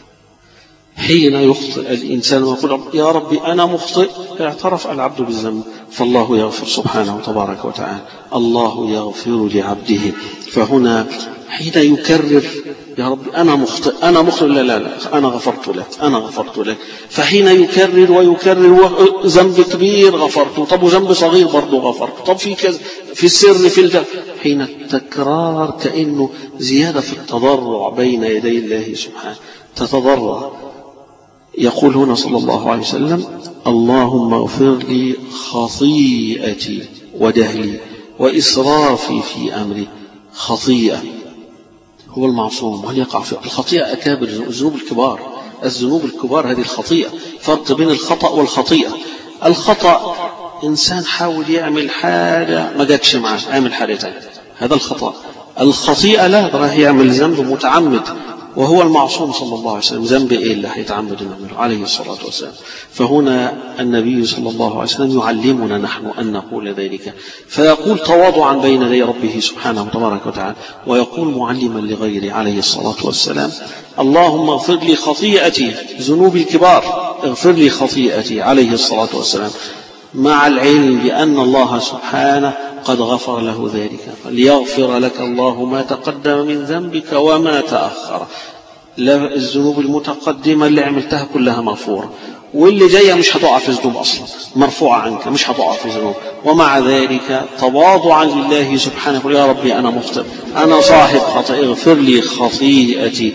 حين يخطئ الإنسان ويقول يا ربي أنا مخطئ، اعترف العبد بالذنب فالله يغفر سبحانه تبارك وتعالى. الله يغفر لعبده. فهنا حين يكرر يا ربي أنا مخطئ أنا مخطئ، لا لا لا أنا غفرت لك أنا غفرت لك. فحين يكرر ويكرر ذنب كبير غفرته، طب وذنب صغير برضه غفرته، طب في كذا في السر في الجهر. حين التكرار كأنه زيادة في التضرع بين يدي الله سبحانه، تتضرع. يقول هنا صلى الله عليه وسلم اللهم اغفر لي خطيئتي وجهلي وإسرافي في أمري. خطيئة هو المعصوم، وهل يقع في الخطيئة أكابر الذنوب الكبار. الذنوب الكبار هذه الخطيئة، فرق بين الخطأ والخطيئة. الخطأ إنسان حاول يعمل حاجة ما جاتش معه، عمل حاجة تانية، هذا الخطأ. الخطيئة لا، راح يعمل ذنب متعمد، وهو المعصوم صلى الله عليه وسلم ذنب إيه اللي هيتعمد يعمله عليه الصلاة والسلام. فهنا النبي صلى الله عليه وسلم يعلمنا نحن أن نقول ذلك، فيقول تواضعا بين يدي ربه سبحانه تبارك وتعالى، ويقول معلما لغيره عليه الصلاة والسلام اللهم اغفر لي خطيئتي، ذنوبي الكبار، اغفر لي خطيئتي عليه الصلاة والسلام، مع العلم بأن الله سبحانه قد غفر له ذلك. ليغفر لك الله ما تقدم من ذنبك وما تأخر. الذنوب المتقدمة اللي عملتها كلها مغفورة، واللي جاية مش هتقع في ذنوب أصلا، مرفوعة عنك مش هتقع في ذنوب، ومع ذلك تواضعا لله سبحانه يا ربي أنا مخطئ، أنا صاحب خطأ، اغفر لي خطيئتي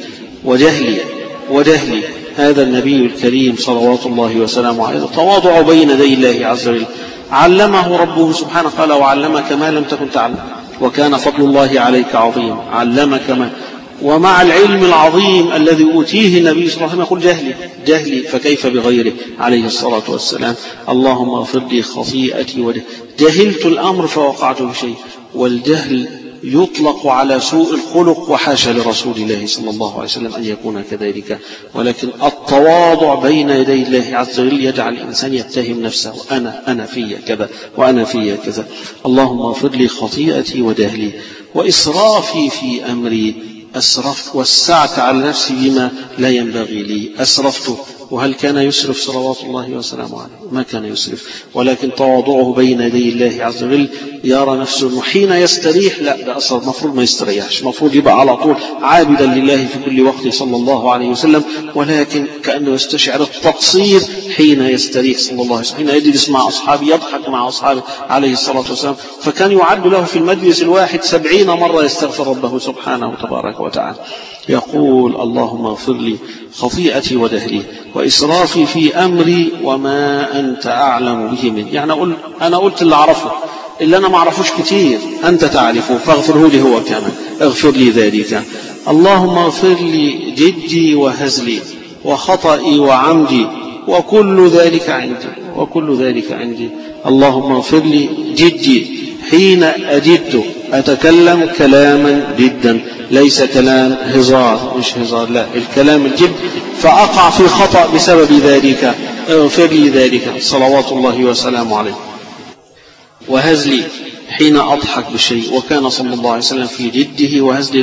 وجهلي. هذا النبي الكريم صلوات الله وسلامه عليه تواضع بين يدي الله عز وجل، علمه ربه سبحانه قال وعلمك ما لم تكن تعلم وكان فضل الله عليك عظيم، علمك ما. ومع العلم العظيم الذي أوتيه النبي صلى الله عليه وسلم يقول جهلي فكيف بغيره عليه الصلاة والسلام. اللهم اغفر لي خطيئتي جهلت الأمر فوقعت بشيء، والجهل يطلق على سوء الخلق وحاشا لرسول الله صلى الله عليه وسلم أن يكون كذلك، ولكن التواضع بين يدي الله عز وجل يجعل الإنسان يتهم نفسه، أنا في كذا وأنا في كذا. اللهم اغفر لي خطيئتي وجهلي وإسرافي في أمري، أسرفت وسعت على نفسي بما لا ينبغي لي، أسرفت. وهل كان يسرف صلوات الله وسلامه عليه؟ ما كان يسرف، ولكن تواضعه بين يدي الله عز وجل يرى نفسه حين يستريح، لا ده أصلا المفروض ما يستريحش، المفروض يبقى على طول عابدا لله في كل وقت صلى الله عليه وسلم، ولكن كأنه يستشعر التقصير حين يستريح صلى الله عليه وسلم، حين يجلس مع أصحابه يضحك مع أصحابه عليه الصلاة والسلام، فكان يعد له في المجلس الواحد 70 مرة يستغفر ربه سبحانه تبارك وتعالى. يقول اللهم اغفر لي خطيئتي وجهلي وإسرافي في أمري وما أنت أعلم به مني. يعني أنا قلت اللي أعرفه، اللي أنا ما أعرفوش كتير أنت تعرفه فاغفره لي هو كمان، اغفر لي ذلك. اللهم اغفر لي جدي وهزلي وخطئي وعمدي وكل ذلك عندي. اللهم اغفر لي جدي، حين أجد أتكلم كلاما جدا، ليس كلام هزار، مش هزار، لا الكلام الجد، فأقع في خطأ بسبب ذلك، اغفر لي ذلك صلوات الله وسلامه عليه. وهزلي، حين أضحك بشيء، وكان صلى الله عليه وسلم في جده وهزلي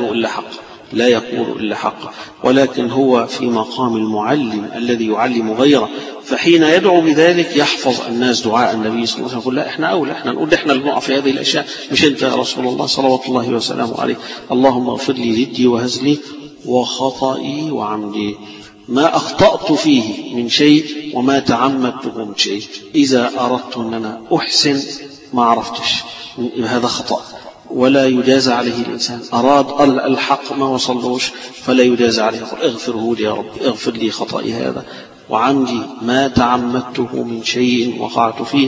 لا يقول إلا حق، ولكن هو في مقام المعلم الذي يعلم غيره، فحين يدعو بذلك يحفظ الناس دعاء النبي صلى الله عليه وسلم، يقول لا احنا أولى، احنا نقول احنا اللي نقع في هذه الأشياء مش انت يا رسول الله صلوات الله وسلامه عليه. اللهم اغفر لي جدي وهزلي وخطئي وعمدي، ما أخطأت فيه من شيء وما تعمدته من شيء، إذا أردت أن أنا أحسن ما عرفتش، هذا خطأ ولا يجازى عليه الإنسان، أراد الحق ما وصلوش فلا يجازى عليه، اغفره لي يا رب، اغفر لي خطئي هذا وعمدي ما تعمدته من شيء وقعت فيه،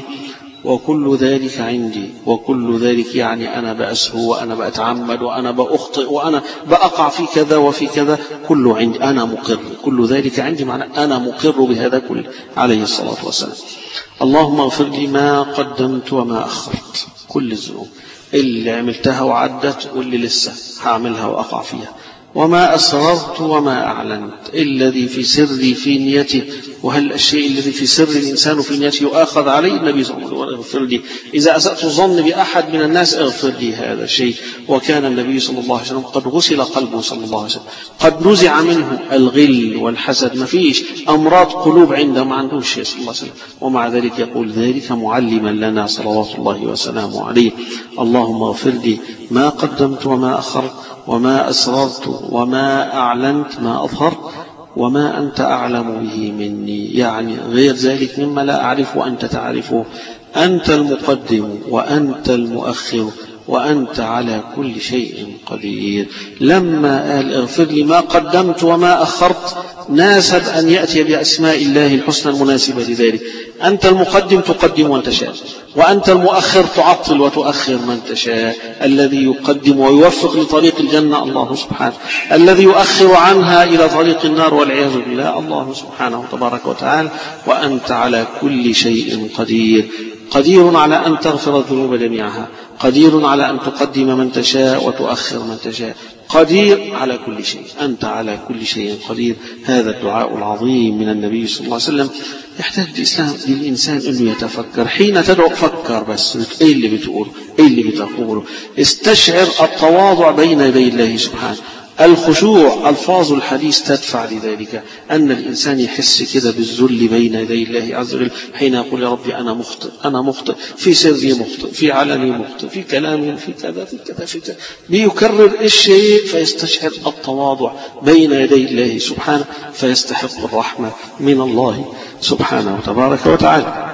وكل ذلك عندي. وكل ذلك يعني أنا بأسهو وأنا بأتعمد وأنا بأخطئ وأنا بأقع في كذا وفي كذا، كله عندي، أنا مقر، كل ذلك عندي، معنى أنا مقر بهذا كله عليه الصلاة والسلام. اللهم اغفر لي ما قدمت وما أخرت، كل الذنوب اللي عملتها وعدت واللي لسه هعملها وأقع فيها، وما أسررت وما أعلنت، الذي في سري في نيته، وهل الشيء الذي في سر الإنسان في نيته يؤاخذ عليه؟ النبي صلى الله عليه وسلم اغفر لي، إذا أسأت الظن بأحد من الناس اغفر لي هذا الشيء. وكان النبي صلى الله عليه وسلم قد غسل قلبه صلى الله عليه وسلم، قد نزع منه الغل والحسد، ما فيش أمراض قلوب عنده، ما عندوش شيء صلى الله عليه وسلم، ومع ذلك يقول ذلك معلما لنا صلوات الله وسلامه عليه. اللهم اغفر لي ما قدمت وما أخرت وما أسررت وما أعلنت، ما أظهرت، وما أنت أعلم به مني، يعني غير ذلك مما لا أعرف وأنت تعرفه، أنت المقدم وأنت المؤخر وأنت على كل شيء قدير. لما قال اغفر لي ما قدمت وما أخرت ناسب أن يأتي بأسماء الله الحسنى المناسبة لذلك، أنت المقدم تقدم من تشاء، وأنت المؤخر تعطل وتؤخر من تشاء، الذي يقدم ويوفق لطريق الجنة الله سبحانه، الذي يؤخر عنها إلى طريق النار والعياذ بالله الله سبحانه تبارك وتعالى. وأنت على كل شيء قدير، قدير على أن تغفر الذنوب جميعها، قدير على أن تقدم من تشاء وتؤخر من تشاء، قدير على كل شيء، أنت على كل شيء قدير. هذا الدعاء العظيم من النبي صلى الله عليه وسلم يحتاج للإنسان أنه يتفكر حين تدعو، فكر بس إيه اللي بتقوله، إيه اللي بتقوله، استشعر التواضع بين يدي الله سبحانه، الخشوع ألفاظ الحديث تدفع لذلك، أن الإنسان يحس كده بالذل بين يدي الله عز وجل حين يقول يا ربي أنا مخطئ، أنا مخطئ في سري، مخطئ في علني، مخطئ في كلامي، في كذا في كذا في كذا، بيكرر الشيء فيستشعر التواضع بين يدي الله سبحانه، فيستحق الرحمة من الله سبحانه وتبارك وتعالى.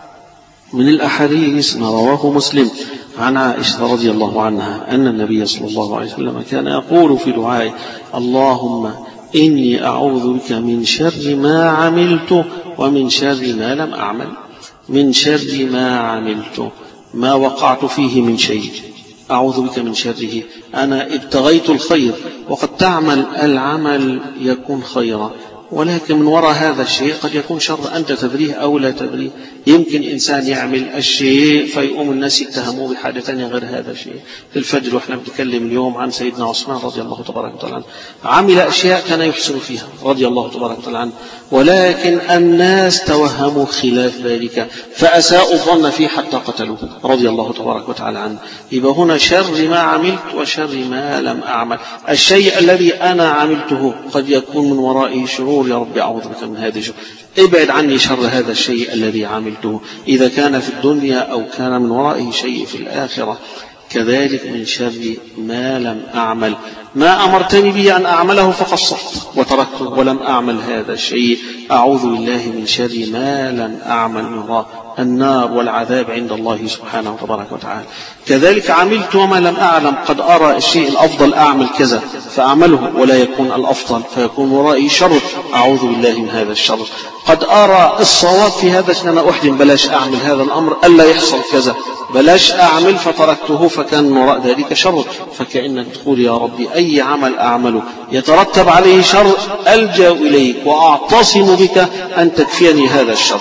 من الأحاديث ما رواه مسلم عن عائشة رضي الله عنها أن النبي صلى الله عليه وسلم كان يقول في دعائه اللهم إني أعوذ بك من شر ما عملت ومن شر ما لم أعمل. من شر ما عملت، ما وقعت فيه من شيء، أعوذ بك من شره. أنا ابتغيت الخير وقد تعمل العمل يكون خيرا، ولكن من وراء هذا الشيء قد يكون شر أنت تدريه أو لا تدريه. يمكن إنسان يعمل الشيء فيقوم الناس يتهموه بحاجة ثانية غير هذا الشيء. في الفجر وإحنا بنتكلم اليوم عن سيدنا عثمان رضي الله تبارك وتعالى عنه، عمل أشياء كان يحسن فيها رضي الله تبارك وتعالى عنه، ولكن الناس توهموا خلاف ذلك فأساءوا الظن فيه حتى قتلوه رضي الله تبارك وتعالى عنه. يبقى هنا شر ما عملت وشر ما لم أعمل. الشيء الذي أنا عملته قد يكون من ورائه شرور، يا رب أعوذ بك من هذا الشر، ابعد عني شر هذا الشيء الذي عملته إذا كان في الدنيا أو كان من ورائه شيء في الآخرة. كذلك من شر ما لم أعمل، ما أمرتني به أن أعمله فقصرت وتركته ولم أعمل هذا الشيء، أعوذ بالله من شر ما لم أعمل من وراء النار والعذاب عند الله سبحانه وتبارك وتعالى. كذلك عملت وما لم أعلم، قد أرى الشيء الأفضل أعمل كذا فأعمله ولا يكون الأفضل فيكون ورائي شر، أعوذ بالله من هذا الشر. قد أرى الصواب في هذا أنا أحجم بلاش أعمل هذا الأمر ألا يحصل كذا، بلاش أعمل فتركته فكان من وراء ذلك شر. فكأنك تقول يا ربي أي عمل أعمله يترتب عليه شر ألجأ إليك وأعتصم بك أن تكفيني هذا الشر.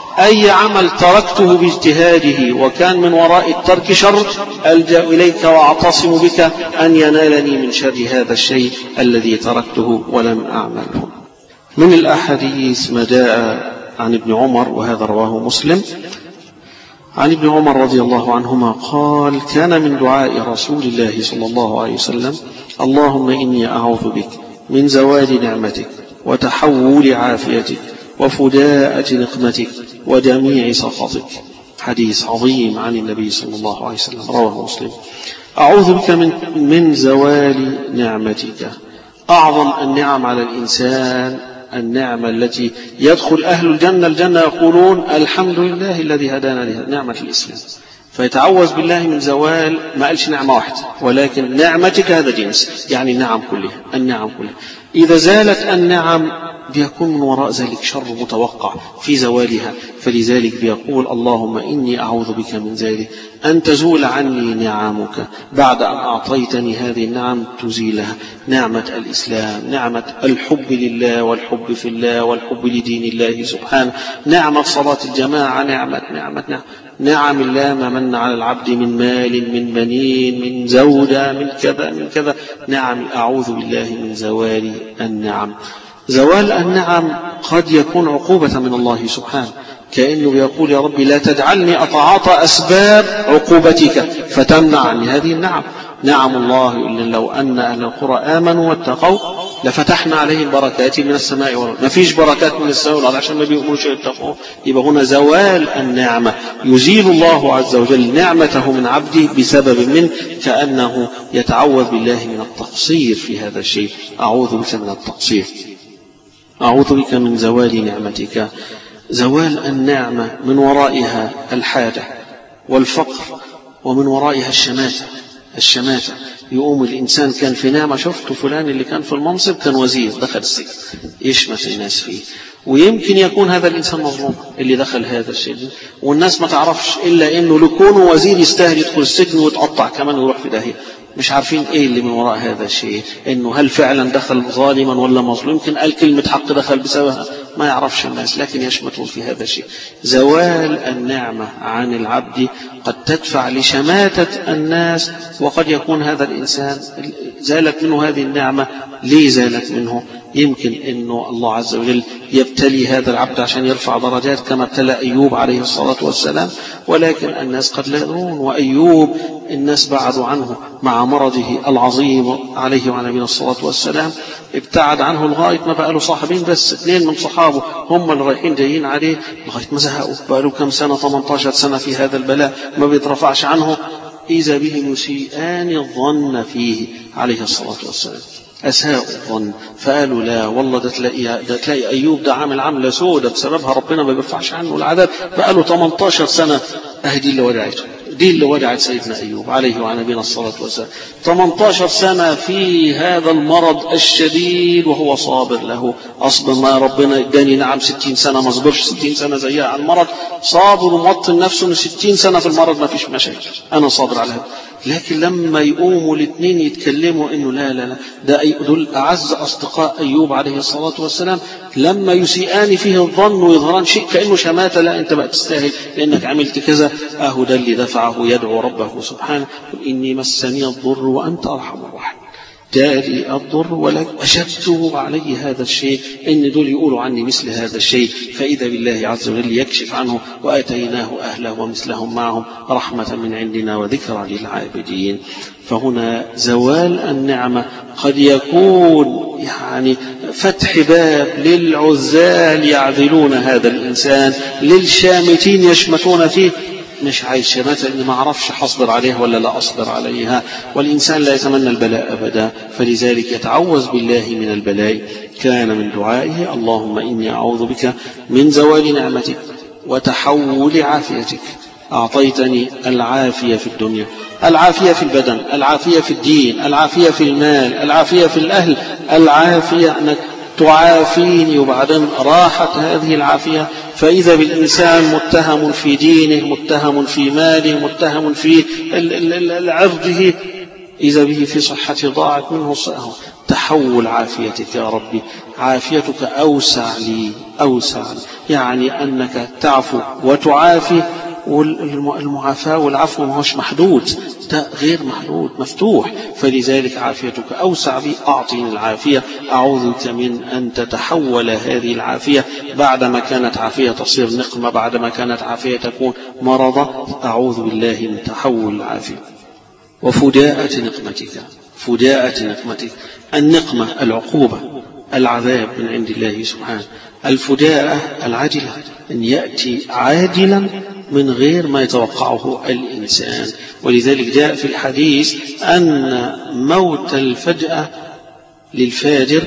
أي عمل تركته باجتهاده وكان من وراء الترك شر ألجأ إليك وأعتصم بك أن ينالني من شر هذا الشيء الذي تركته ولم أعمله. من الأحاديث ما جاء عن ابن عمر، وهذا رواه مسلم، عن ابن عمر رضي الله عنهما قال كان من دعاء رسول الله صلى الله عليه وسلم اللهم إني أعوذ بك من زوال نعمتك وتحول عافيتك وفداءة نقمتك وجميع سخطك. حديث عظيم عن النبي صلى الله عليه وسلم رواه مسلم. أعوذ بك من زوال نعمتك. أعظم النعم على الإنسان النعمة التي يدخل أهل الجنة يقولون الحمد لله الذي هدانا لها، نعمة الإسلام. فيتعوذ بالله من زوال، ما قالش نعمة واحدة ولكن نعمتك هذا جنس، يعني النعم كلها، النعم كلها. إذا زالت النعم بيكون من وراء ذلك شر متوقع في زوالها، فلذلك بيقول اللهم إني أعوذ بك من ذلك أن تزول عني نعمك بعد أن أعطيتني هذه النعم تزيلها. نعمة الإسلام، نعمة الحب لله والحب في الله والحب لدين الله سبحانه، نعمة صلاة الجماعة، نعم الله ما من على العبد من مال من بنين من زوجة من كذا من كذا. نعم أعوذ بالله من زوال النعم. زوال النعم قد يكون عقوبة من الله سبحانه، كأنه يقول يا ربي لا تجعلني أتعاطى أسباب عقوبتك فتمنع عني هذه النعم. نعم الله إلا لو أن أهل القرى آمنوا واتقوا لفتحنا عليهم بركات من السماء والأرض. ما فيش بركات من السماء والأرض عشان ما بيؤمنوش يتقوا. يبقى هنا زوال النعمة، يزيل الله عز وجل نعمته من عبده بسبب منه، كأنه يتعوذ بالله من التقصير في هذا الشيء. أعوذ بك من التقصير، أعوذ بك من زوال نعمتك. زوال النعمة من ورائها الحاجة والفقر، ومن ورائها الشماتة. يقوم الإنسان كان في نعمة، شفت فلان اللي كان في المنصب كان وزير دخل السجن يشمت الناس فيه، ويمكن يكون هذا الإنسان مظلوم اللي دخل هذا السجن، والناس ما تعرفش إلا إنه لكونه وزير يستاهل يدخل السجن ويتقطع كمان ويروح في داهية. مش عارفين ايه اللي من وراء هذا الشيء، انه هل فعلا دخل ظالما ولا مظلوم، يمكن قال كلمة حق دخل بسببها، ما يعرفش الناس، لكن يشمتون في هذا الشيء. زوال النعمة عن العبد قد تدفع لشماتة الناس، وقد يكون هذا الإنسان زالت منه هذه النعمة. ليه زالت منه؟ يمكن أنه الله عز وجل يبتلي هذا العبد عشان يرفع درجات كما ابتلى أيوب عليه الصلاة والسلام، ولكن الناس قد لا يدرون. وأيوب الناس بعدوا عنه مع مرضه العظيم عليه وعلى نبينا الصلاة والسلام، ابتعد عنه لغاية ما بقى له صاحبين بس، 2 من صحابه هم اللي رايحين جايين عليه لغاية ما زهقوا. بقى له كم سنة؟ 18 سنة في هذا البلاء ما بيترفعش عنه. إذا به يسيئان الظن فيه عليه الصلاة والسلام، أساءوا الظن فقالوا لا والله ده تلاقي أيوب ده عامل عملة سودة بسببها ربنا ما بيرفعش عنه العذاب. بقى له 18 سنة أهدي اللي ودعته، دي اللي ودعت سيدنا أيوب عليه وعلى نبينا الصلاة والسلام. 18 سنة في هذا المرض الشديد وهو صابر له. أصبر ما ربنا اداني نعم 60 سنة ما صبرش 60 سنة زيها على المرض، صابر ومطل نفسه من 60 سنة في المرض ما فيش مشاكل، أنا صابر على هذا. لكن لما يقوموا الاثنين يتكلموا انه لا ده دول اعز اصدقاء ايوب عليه الصلاه والسلام، لما يسيئان فيه الظن ويظهران شيء كانه شماته، لا انت بقى تستاهل لانك عملت كذا، اهو ده اللي دفعه يدعو ربه سبحانه اني مسني الضر وانت ارحم الراحمين. جاء الضر ولكن أشبته علي هذا الشيء، إن دول يقولوا عني مثل هذا الشيء، فإذا بالله عز وجل يكشف عنه وآتيناه أهله ومثلهم معهم رحمة من عندنا وذكرى للعابدين. فهنا زوال النعمة قد يكون يعني فتح باب للعزال يعذلون هذا الإنسان، للشامتين يشمتون فيه. مش عايز شماتة إني ما أعرفش حصبر عليها ولا لا أصبر عليها، والإنسان لا يتمنى البلاء أبدا، فلذلك يتعوذ بالله من البلاء. كان من دعائه اللهم إني أعوذ بك من زوال نعمتك وتحول عافيتك. أعطيتني العافية في الدنيا، العافية في البدن، العافية في الدين، العافية في المال، العافية في الأهل، العافية أنك تعافيني. وبعدين راحت هذه العافية فإذا بالإنسان متهم في دينه، متهم في ماله، متهم في عرضه، إذا به في صحته ضاعت منه صحه. تحول عافيتك يا ربي، عافيتك أوسع لي، أوسع لي، يعني أنك تعفو وتعافي. والمعافاة والعفو ما هوش محدود، ده غير محدود مفتوح، فلذلك عافيتك أوسع بي. أعطيني العافية، أعوذ بك من أن تتحول هذه العافية بعدما كانت عافية تصير نقمة، بعدما كانت عافية تكون مرضة. أعوذ بالله من تحول العافية وفداءة نقمتك. فداءة نقمتك، النقمة العقوبة، العذاب من عند الله سبحانه. الفداءة العاجلة، أن يأتي عاجلا من غير ما يتوقعه الإنسان. ولذلك جاء في الحديث أن موت الفجأة للفاجر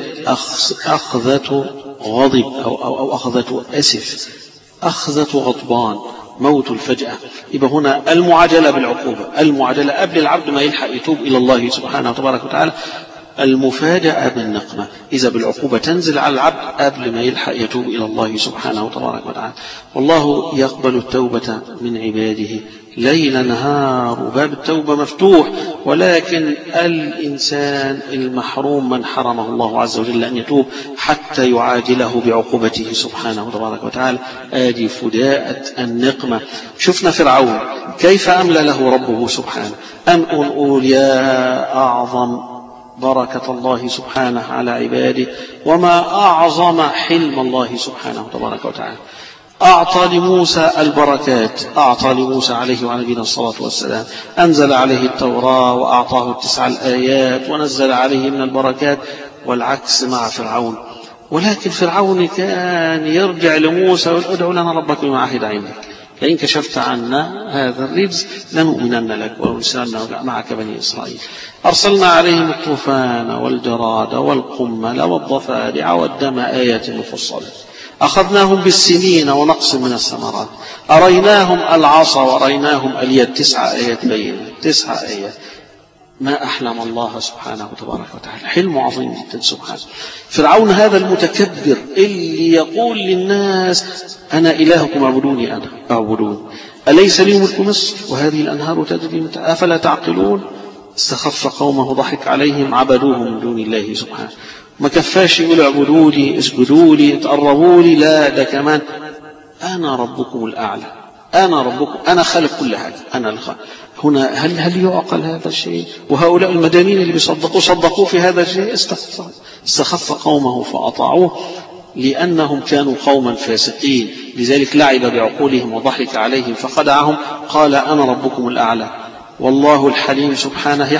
أخذة غضب أو أخذة أسف، أخذة غضبان، موت الفجأة. يبقى هنا المعاجلة بالعقوبة، المعاجلة قبل العبد ما يلحق يتوب إلى الله سبحانه وتبارك وتعالى. المفاجأة بالنقمة، إذا بالعقوبة تنزل على العبد قبل ما يلحق يتوب إلى الله سبحانه وتبارك وتعالى. والله يقبل التوبة من عباده ليل نهار، وباب التوبة مفتوح، ولكن الإنسان المحروم من حرمه الله عز وجل أن يتوب حتى يعاجله بعقوبته سبحانه وتبارك وتعالى. آدي فداءة النقمة. شفنا فرعون كيف أملى له ربه سبحانه، أن نقول يا أعظم بركة الله سبحانه على عباده، وما أعظم حلم الله سبحانه وتبارك وتعالى. أعطى لموسى البركات، أعطى لموسى عليه وعلى نبينا الصلاة والسلام، أنزل عليه التوراة وأعطاه 9 الآيات ونزل عليه من البركات. والعكس مع فرعون. ولكن فرعون كان يرجع لموسى ويقول ادعو لنا ربك بما عهد عندك، لئن كشفت عنا هذا الرجز لنؤمنن لك ولنرسلن معك بني إسرائيل. أرسلنا عليهم الطوفان والجراد والقمل والضفادع والدم آيات مفصلات، أخذناهم بالسنين ونقص من الثمرات، أريناهم العصا وأريناهم اليد. 9 آيات بينة، 9 آيات. ما أحلم الله سبحانه وتبارك وتعالى، حلم عظيم جدا سبحانه. فرعون هذا المتكبر اللي يقول للناس أنا إلهكم اعبدوني، أنا اعبدون، أليس لي ملك مصر وهذه الأنهار تجري من تحتها أفلا تعقلون. استخف قومه ضحك عليهم عبدوه من دون الله سبحانه. ما كفاش يقول اعبدوا لي، اسجدوا لي، تقربوا لي، لا ده كمان أنا ربكم الأعلى. أنا ربكم، أنا خالق كل حاجة، أنا الخالق. هنا هل يعقل هذا الشيء؟ وهؤلاء المدنيين اللي صدقوا في هذا الشيء استخف قومه فأطاعوه لأنهم كانوا قوما فاسقين، لذلك لعب بعقولهم وضحك عليهم فخدعهم. قال أنا ربكم الأعلى. والله الحليم سبحانه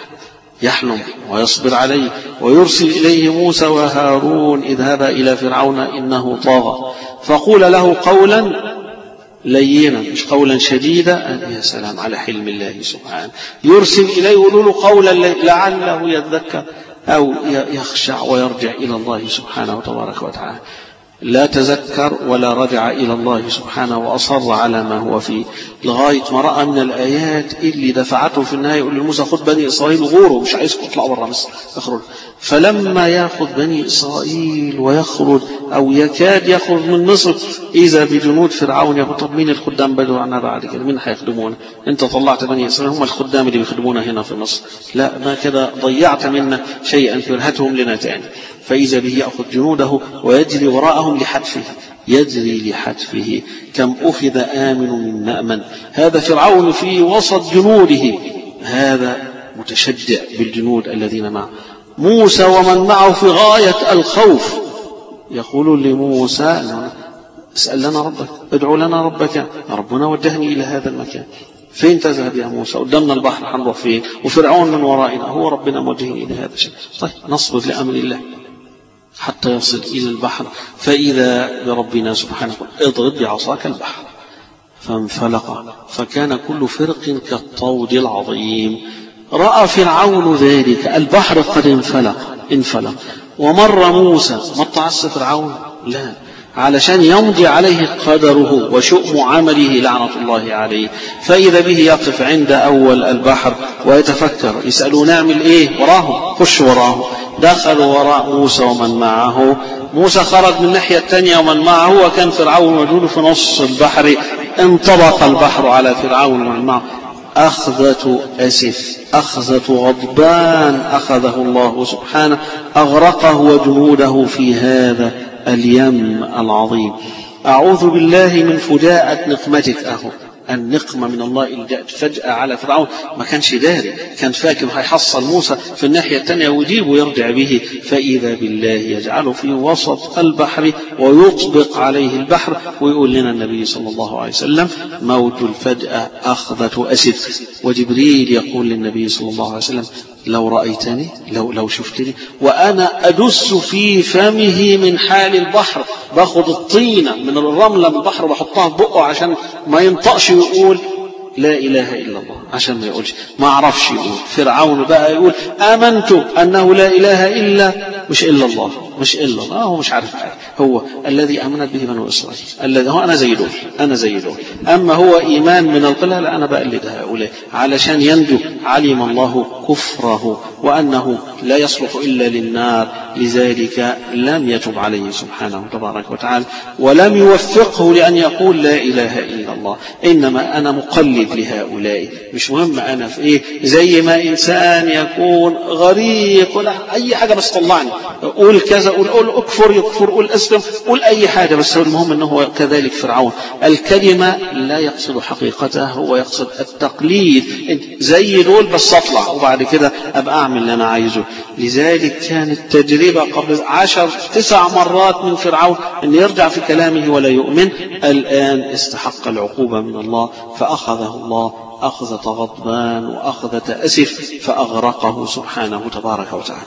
يحلم ويصبر عليه ويرسل إليه موسى وهارون اذهبا إلى فرعون إنه طغى فقول له قولا لينا، مش قولا شديدا. يا سلام على حلم الله سبحانه. يرسل إليه يقول له قولا لعله يذكر أو يخشع ويرجع إلى الله سبحانه وتبارك وتعالى. لا تذكر ولا رجع إلى الله سبحانه وأصر على ما هو فيه لغاية ما رأى من الآيات اللي دفعته في النهاية. يقول لموسى خذ بني إسرائيل غوروا، مش عايزكم تطلعوا برا مصر، اخرج. فلما يأخذ بني إسرائيل ويخرج أو يكاد يخرج من مصر إذا بجنود فرعون. يقول طب مين الخدام بدوا عنا بعد كده؟ مين هيخدمونا؟ أنت طلعت بني إسرائيل هم الخدام اللي بيخدمونا هنا في مصر. لا، ما كده ضيعت منا شيئا فرهتهم لنا تاني. فإذا به يأخذ جنوده ويجري وراءهم يجري لحتفه. كم أخذ آمن من مأمن. هذا فرعون في وسط جنوده، هذا متشجع بالجنود الذين معه. موسى ومن معه في غاية الخوف. يقولون لموسى اسأل لنا ربك، ادعو لنا ربك. ربنا وجهني إلى هذا المكان. فين تذهب يا موسى؟ قدامنا البحر، هنروح فين؟ وفرعون من ورائنا. هو ربنا موجهني إلى هذا الشيء. طيب نصبر لأمر الله حتى يصل إلى البحر. فإذا بربنا سبحانه اضرب بعصاك البحر فانفلق فكان كل فرق كالطود العظيم. رأى فرعون ذلك، البحر قد انفلق ومر موسى. ما تعصى فرعون؟ لا، علشان يمضي عليه قدره وشؤم عمله لعنة الله عليه. فإذا به يقف عند أول البحر ويتفكر. يسألوا نعمل إيه وراهم؟ خش وراهم. دخلوا وراء موسى ومن معه. موسى خرج من الناحية الثانية ومن معه، وكان فرعون موجود في نص البحر. انطبق البحر على فرعون ومن معه. أخذة أسف، أخذة غضبان أخذه الله سبحانه، أغرقه وجنوده في هذا اليم العظيم. أعوذ بالله من فجاءة نقمتك. النقمة من الله اللي جاءت فجأة على فرعون. ما كانش داري، كان فاكر هيحصل موسى في الناحية الثانية ويجيب ويرجع به. فإذا بالله يجعله في وسط البحر ويطبق عليه البحر. ويقول لنا النبي صلى الله عليه وسلم موج الفجأة أخذة أسف. وجبريل يقول للنبي صلى الله عليه وسلم لو رأيتني، لو شفتني وأنا أدس في فمه من حال البحر. باخد الطينة من الرملة من البحر وبحطها في بقه عشان ما ينطقش يقول لا إله إلا الله، عشان ما يقولش، ما عرفش يقول. فرعون بقى يقول آمنت أنه لا إله إلا مش إلا الله، مش إلا الله. هو مش عارف حاجة. هو الذي آمنت به بنو إسرائيل، الذي هو أنا زي دول. أما هو إيمان من القلة، لا أنا بقلد هؤلاء علشان ينجو. علم الله كفره وأنه لا يصلح إلا للنار، لذلك لم يتب عليه سبحانه تبارك وتعالى ولم يوفقه لأن يقول لا إله إلا الله. إنما أنا مقلد لهؤلاء، مش مهم أنا في إيه. زي ما إنسان يكون غريق ولا أي حاجة بس طلعني، قول كذا، قول أكفر يكفر، قول أسلم، قول أي حاجة، بس المهم أنه كذلك فرعون. الكلمة لا يقصد حقيقتها، هو يقصد التقليد. زي دول بس أطلع وبعد كده أبقى أعمل اللي أنا عايزه. لذلك كانت تجربة قبل 9 مرات من فرعون أن يرجع في كلامه ولا يؤمن. الآن استحق العقوبة من الله، فأخذه الله أخذة غضبان وأخذة أسف فأغرقه سبحانه تبارك وتعالى.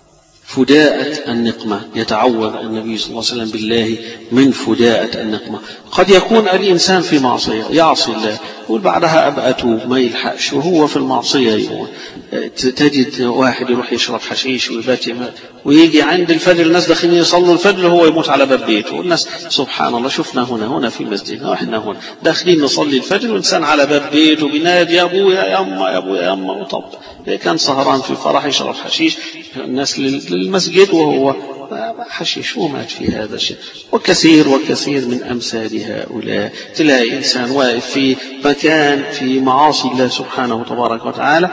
فجاءة النقمة. يتعوذ النبي صلى الله عليه وسلم بالله من فجاءة النقمة. قد يكون الإنسان في معصية يعصي الله، يقول بعدها أبقى أتوب، ما يلحقش وهو في المعصية. يقول تجد واحد يروح يشرب حشيش ويبات ويجي عند الفجر الناس داخلين يصلوا الفجر هو يموت على باب بيته. والناس سبحان الله شفنا هنا في المسجد، احنا هنا داخلين نصلي الفجر وإنسان على باب بيته بينادي يا أبويا يا أما يا أبويا يا أما. وطب كان سهران في فرح يشرب حشيش، الناس للمسجد وهو حشيش ومات في هذا الشيء. وكثير من أمثال هؤلاء. تلاقي إنسان واقف في مكان في معاصي الله سبحانه تبارك وتعالى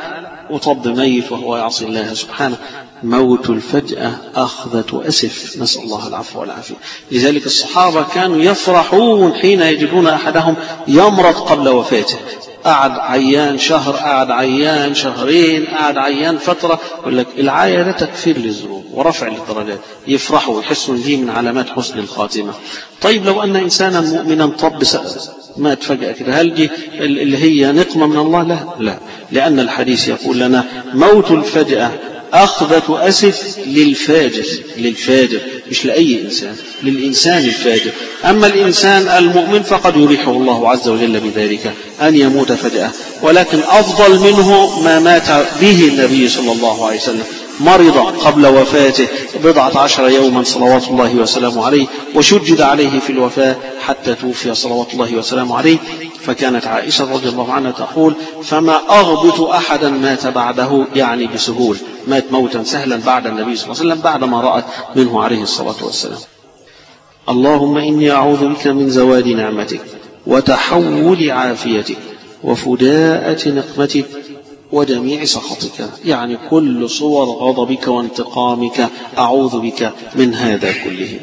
وطب ميت وهو يعصي الله سبحانه. موت الفجأة أخذة أسف، نسأل الله العفو والعافية. لذلك الصحابة كانوا يفرحون حين يجدون أحدهم يمرض قبل وفاته، قعد عيان شهر، قعد عيان شهرين، قعد عيان فترة، يقول لك العاية ده تكفير للذنوب ورفع للدرجات، يفرحوا ويحسوا دي من علامات حسن الخاتمة. طيب لو أن إنسانا مؤمنا طب مات فجأة كده، هل دي اللي هي نقمة من الله؟ لا، لأن الحديث يقول لنا موت الفجأة أخذة أسف للفاجر، مش لأي إنسان، للإنسان الفاجر. أما الإنسان المؤمن فقد يريحه الله عز وجل بذلك أن يموت فجأة. ولكن أفضل منه ما مات به النبي صلى الله عليه وسلم، مرض قبل وفاته 14 يوما صلوات الله وسلامه عليه، وشجد عليه في الوفاة حتى توفي صلوات الله وسلامه عليه. فكانت عائشة رضي الله عنها تقول: فما أغبط أحدا مات بعده، يعني بسهول، مات موتا سهلا بعد النبي صلى الله عليه وسلم بعدما رأت منه عليه الصلاة والسلام. اللهم إني أعوذ بك من زوال نعمتك وتحول عافيتك وفداءة نقمتك وجميع سخطك، يعني كل صور غضبك وانتقامك أعوذ بك من هذا كله.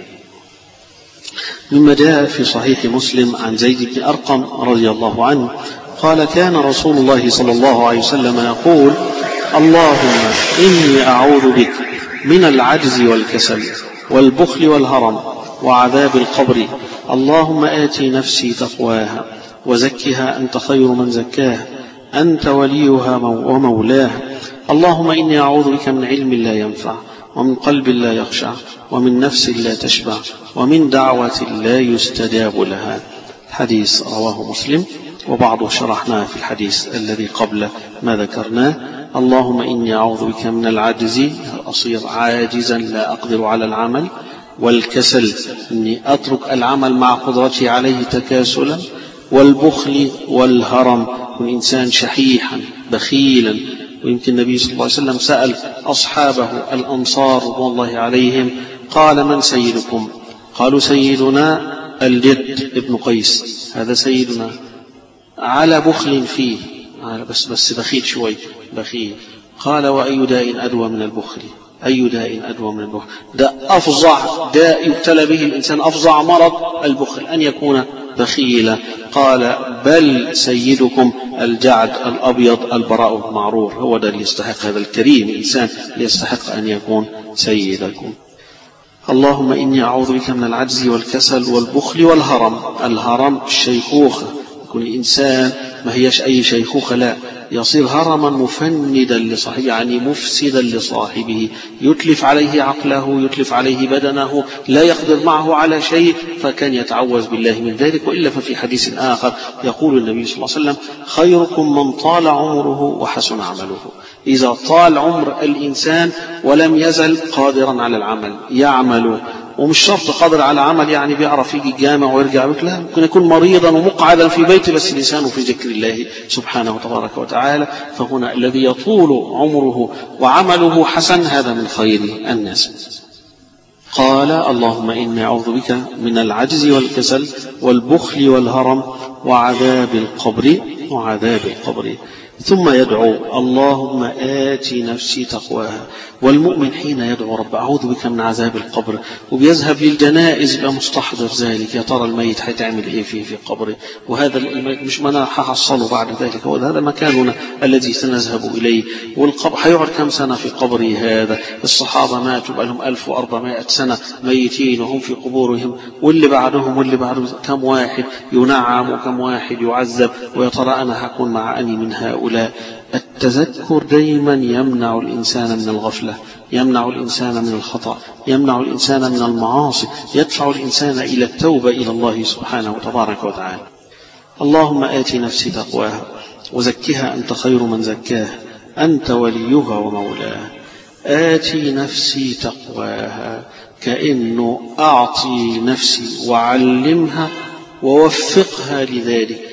مما جاء في صحيح مسلم عن زيد بن أرقم رضي الله عنه قال: كان رسول الله صلى الله عليه وسلم يقول: اللهم إني أعوذ بك من العجز والكسل والبخل والهرم وعذاب القبر. اللهم آتي نفسي تقواها وزكها أنت خير من زكاها أنت وليها ومولاها. اللهم إني أعوذ بك من علم لا ينفع ومن قلب لا يخشع ومن نفس لا تشبع ومن دعوة لا يستجاب لها. حديث رواه مسلم، وبعضه شرحناه في الحديث الذي قبل ما ذكرناه. اللهم إني أعوذ بك من العجز، أصير عاجزا لا أقدر على العمل، والكسل، إني أترك العمل مع قدرتي عليه تكاسلا، والبخل والهرم، من إنسان شحيحا بخيلا. ويمكن النبي صلى الله عليه وسلم سأل أصحابه الأنصار رضوان الله عليهم قال: من سيدكم؟ قالوا: سيدنا الجد ابن قيس، هذا سيدنا، على بخل فيه، بس بخيل شوي، بخيل. قال: وأي داء أدوى من البخل؟ أي داء أدوى من البخل؟ ده أفظع داء يبتلى به الإنسان، أفظع مرض البخل، أن يكون بخيلا. قال: بل سيدكم الجعد الأبيض البراء بن معرور، هو ده اللي يستحق، هذا الكريم الإنسان يستحق أن يكون سيدكم. اللهم إني أعوذ بك من العجز والكسل والبخل والهرم. الهرم الشيخوخة، يكون الإنسان ما هيش أي شيخوخة، لا، يصير هرما مفندا لصاحبه، يعني مفسدا لصاحبه، يتلف عليه عقله، يتلف عليه بدنه، لا يقدر معه على شيء، فكان يتعوذ بالله من ذلك. وإلا ففي حديث آخر يقول النبي صلى الله عليه وسلم: خيركم من طال عمره وحسن عمله. إذا طال عمر الإنسان ولم يزل قادرا على العمل، يعمل، ومش شرط قادر على عمل يعني بيعرف يجي الجامع ويرجع بك، لا، ممكن يكون مريضا ومقعدا في بيته بس لسانه في ذكر الله سبحانه وتبارك وتعالى. فهنا الذي يطول عمره وعمله حسن، هذا من خير الناس. قال: اللهم إني أعوذ بك من العجز والكسل والبخل والهرم وعذاب القبر. ثم يدعو: اللهم آتي نفسي تقواها. والمؤمن حين يدعو: رب أعوذ بك من عذاب القبر، وبيذهب للجنائز يبقى مستحضر ذلك، يا ترى الميت هيتعمل ايه في قبره، وهذا الميت مش منا هحصله بعد ذلك، هذا مكاننا الذي سنذهب إليه، والقبر هيقعد كم سنة في قبره هذا. الصحابة ماتوا بقى لهم 1400 سنة ميتين وهم في قبورهم، واللي بعدهم كم واحد ينعم وكم واحد يعذب، ويا ترى أنا هكون مع أني من هؤلاء. التذكر دائما يمنع الإنسان من الغفلة، يمنع الإنسان من الخطأ، يمنع الإنسان من المعاصي، يدفع الإنسان إلى التوبة إلى الله سبحانه وتبارك وتعالى. اللهم آتي نفسي تقواها وزكها أنت خير من زكاها أنت وليها ومولاها. آتي نفسي تقواها، كأنه أعطي نفسي وعلمها ووفقها لذلك.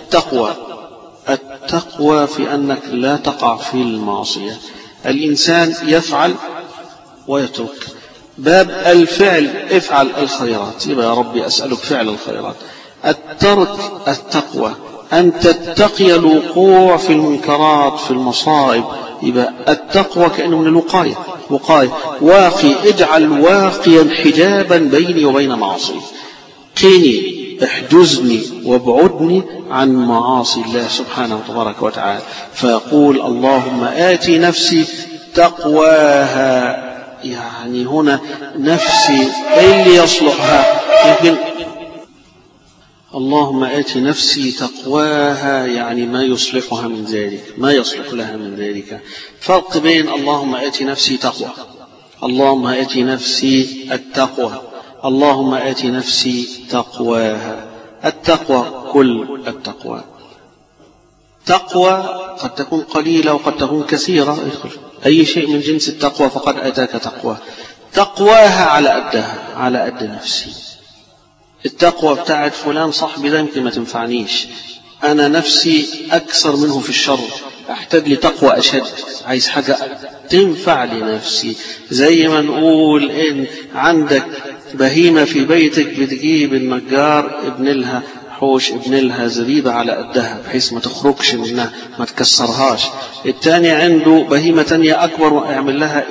التقوى في أنك لا تقع في المعصية. الإنسان يفعل ويترك، باب الفعل افعل الخيرات، يبقى يا ربي أسألك فعل الخيرات. الترك التقوى، أن تتقي الوقوع في المنكرات، في المصائب، يبقى التقوى كأنه من الوقاية، واقي، اجعل واقيا حجابا بيني وبين معاصي، قيني احجزني وابعدني عن معاصي الله سبحانه وتبارك وتعالى. فيقول اللهم آتي نفسي تقواها، يعني هنا نفسي اللي يصلحها. يمكن اللهم آتي نفسي تقواها يعني ما يصلحها من ذلك، ما يصلح لها من ذلك. فرق بين اللهم آتي نفسي تقوى، اللهم آتي نفسي التقوى، اللهم آتي نفسي تقواها. التقوى كل التقوى، تقوى قد تكون قليلة وقد تكون كثيرة، أي شيء من جنس التقوى فقد أتاك تقوى. تقواها على قدها، على قد نفسي. التقوى بتاعت فلان صاحبي ده يمكن ما تنفعنيش، أنا نفسي أكثر منه في الشر، أحتاج لتقوى أشد، عايز حاجة تنفع لنفسي. زي ما نقول إن عندك بهيمة في بيتك بتجيب النجار ابن لها حوش، ابن لها زبيبة على قدها بحيث ما تخرجش منها، ما تكسرهاش. التاني عنده بهيمة تانية أكبر ويعمل لها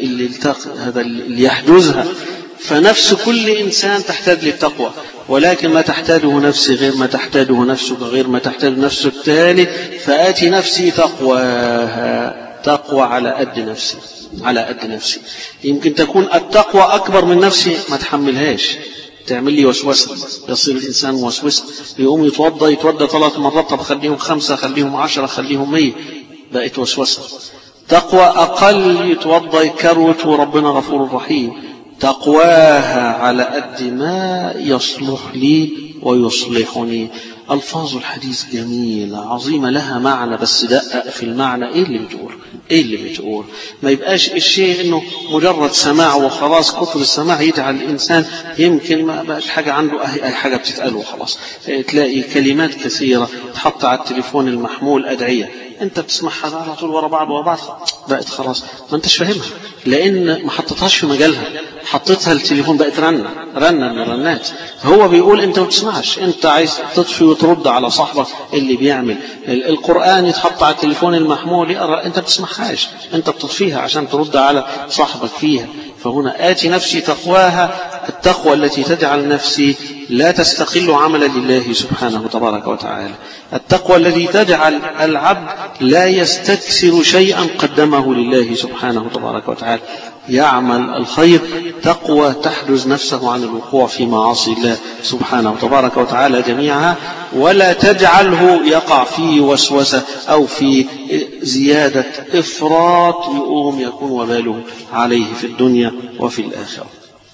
اللي يحجزها. فنفس كل إنسان تحتاج للتقوى، ولكن ما تحتاجه نفسي غير ما تحتاجه نفسك غير ما تحتاج نفسك الثالث. فآتي نفسي تقواها، تقوى على قد نفسي، على قد نفسي. يمكن تكون التقوى أكبر من نفسي ما تحملهاش، تعمل لي وسوسة، يصير الإنسان موسوس، يقوم يتوضى 3 مرات، طب خليهم 5، خليهم 10، خليهم 100، بقت وسوسة. تقوى أقل يتوضى يكروت وربنا غفور رحيم. تقواها على قد ما يصلح لي ويصلحني. ألفاظ الحديث جميلة عظيمة لها معنى، بس دقق في المعنى. إيه اللي بتقول ما يبقاش الشيء إنه مجرد سماع وخلاص. كتر السماع يجعل الإنسان يمكن ما بقاش حاجة عنده، أي حاجة بتتقال وخلاص. تلاقي كلمات كثيرة تحط على التليفون المحمول أدعية، أنت بتسمعها على طول ورا بعض بقت خلاص ما أنتش فاهمها، لأن ما حطتهاش في مجالها، حطيتها التليفون بقت رنة من الرنات. هو بيقول أنت ما بتسمعش، أنت عايز تطفي وترد على صاحبك اللي بيعمل. القرآن يتحط على التليفون المحمول يقرأ، أنت بتسمعهاش، أنت بتطفيها عشان ترد على صاحبك فيها. فهنا آتي نفسي تقواها، التقوى التي تجعل نفسي لا تستقل عملا لله سبحانه تبارك وتعالى. التقوى التي تجعل العبد لا يستكثر شيئا قدمه لله سبحانه تبارك وتعالى، يعمل الخير. تقوى تحجز نفسه عن الوقوع في معاصي الله سبحانه تبارك وتعالى جميعها، ولا تجعله يقع في وسوسة أو في زيادة إفراط يقوم يكون وباله عليه في الدنيا وفي الآخرة.